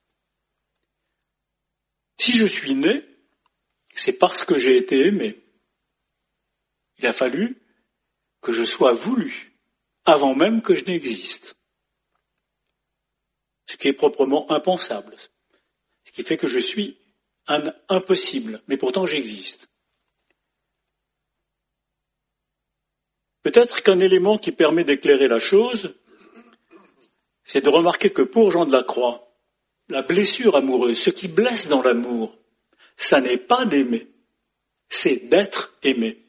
Si je suis né, c'est parce que j'ai été aimé. Il a fallu que je sois voulu, avant même que je n'existe. Ce qui est proprement impensable. Ce qui fait que je suis un impossible, mais pourtant j'existe. Peut-être qu'un élément qui permet d'éclairer la chose, c'est de remarquer que pour Jean de la Croix, la blessure amoureuse, ce qui blesse dans l'amour, ça n'est pas d'aimer, c'est d'être aimé.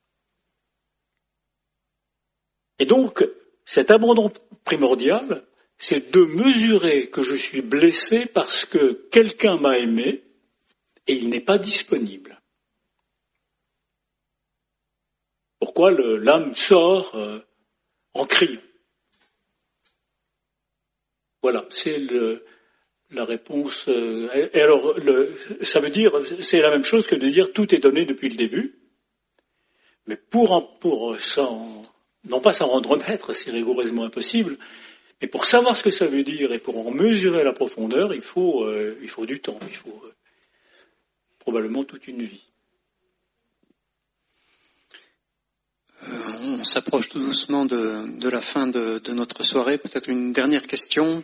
Et donc, cet abandon primordial, c'est de mesurer que je suis blessé parce que quelqu'un m'a aimé et il n'est pas disponible. Pourquoi l'âme sort en criant? Voilà, c'est la réponse. Et alors, ça veut dire, c'est la même chose que de dire tout est donné depuis le début, mais pour non pas s'en rendre maître, c'est rigoureusement impossible, mais pour savoir ce que ça veut dire et pour en mesurer la profondeur, il faut du temps, il faut probablement toute une vie. On s'approche tout doucement de la fin de notre soirée. Peut-être une dernière question.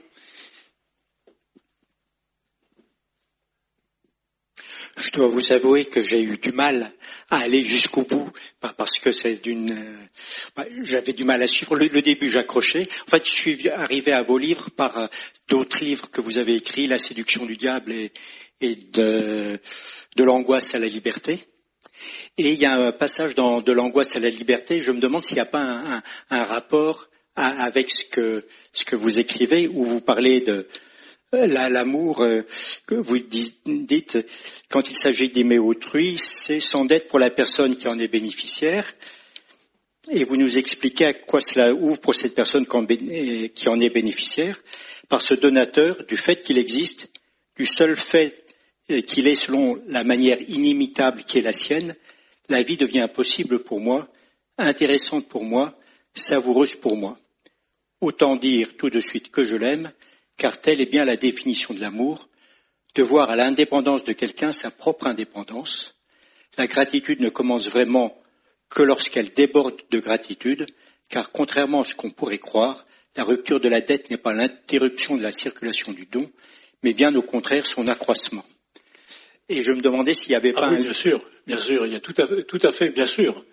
Je dois vous avouer que j'ai eu du mal à aller jusqu'au bout, parce que j'avais du mal à suivre. Le début, j'accrochais. En fait, je suis arrivé à vos livres par d'autres livres que vous avez écrits, La séduction du diable et de l'angoisse à la liberté. Et il y a un passage dans de l'angoisse à la liberté, je me demande s'il n'y a pas un rapport avec ce que vous écrivez, où vous parlez de l'amour que vous dites, quand il s'agit d'aimer autrui, c'est sans dette pour la personne qui en est bénéficiaire. Et vous nous expliquez à quoi cela ouvre pour cette personne qui en est bénéficiaire, par ce donateur, du fait qu'il existe, du seul fait qu'il est selon la manière inimitable qui est la sienne, la vie devient possible pour moi, intéressante pour moi, savoureuse pour moi. Autant dire tout de suite que je l'aime, car telle est bien la définition de l'amour, de voir à l'indépendance de quelqu'un sa propre indépendance. La gratitude ne commence vraiment que lorsqu'elle déborde de gratitude, car contrairement à ce qu'on pourrait croire, la rupture de la dette n'est pas l'interruption de la circulation du don, mais bien au contraire son accroissement. Et je me demandais s'il n'y avait pas bien sûr, il y a tout à fait, bien sûr.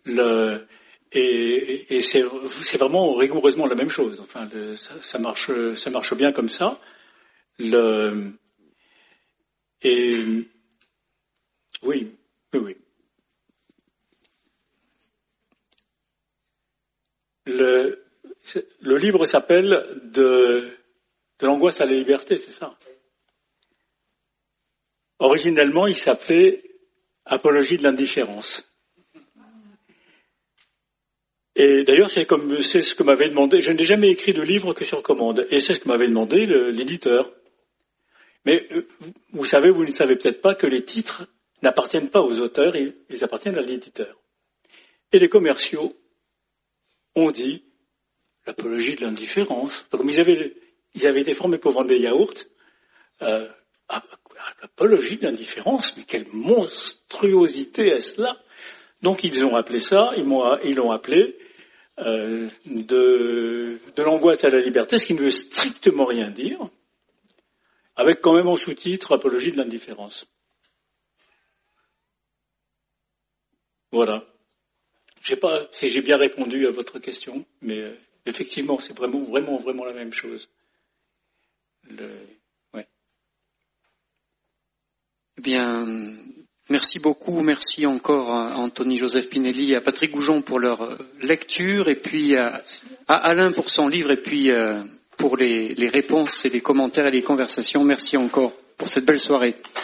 Et c'est vraiment rigoureusement la même chose. Enfin, ça marche bien comme ça. Oui. Le livre s'appelle de l'angoisse à la liberté, c'est ça. Originellement, il s'appelait Apologie de l'indifférence. Et d'ailleurs, c'est ce que m'avait demandé. Je n'ai jamais écrit de livre que sur commande, et c'est ce que m'avait demandé l'éditeur. Mais vous ne savez peut-être pas que les titres n'appartiennent pas aux auteurs, ils appartiennent à l'éditeur. Et les commerciaux ont dit l'apologie de l'indifférence. Comme ils avaient été formés pour vendre des yaourts, l'apologie de l'indifférence, mais quelle monstruosité est-ce là? Donc ils ont appelé ça, ils l'ont appelé de l'angoisse à la liberté, ce qui ne veut strictement rien dire, avec quand même en sous-titre apologie de l'indifférence. Voilà. Je ne sais pas si j'ai bien répondu à votre question, mais effectivement, c'est vraiment la même chose. Ouais. Bien, merci beaucoup, merci encore à Anthony-Joseph Pinelli et à Patrick Goujon pour leur lecture, et puis à Alain pour son livre, et puis pour les réponses et les commentaires et les conversations. Merci encore pour cette belle soirée.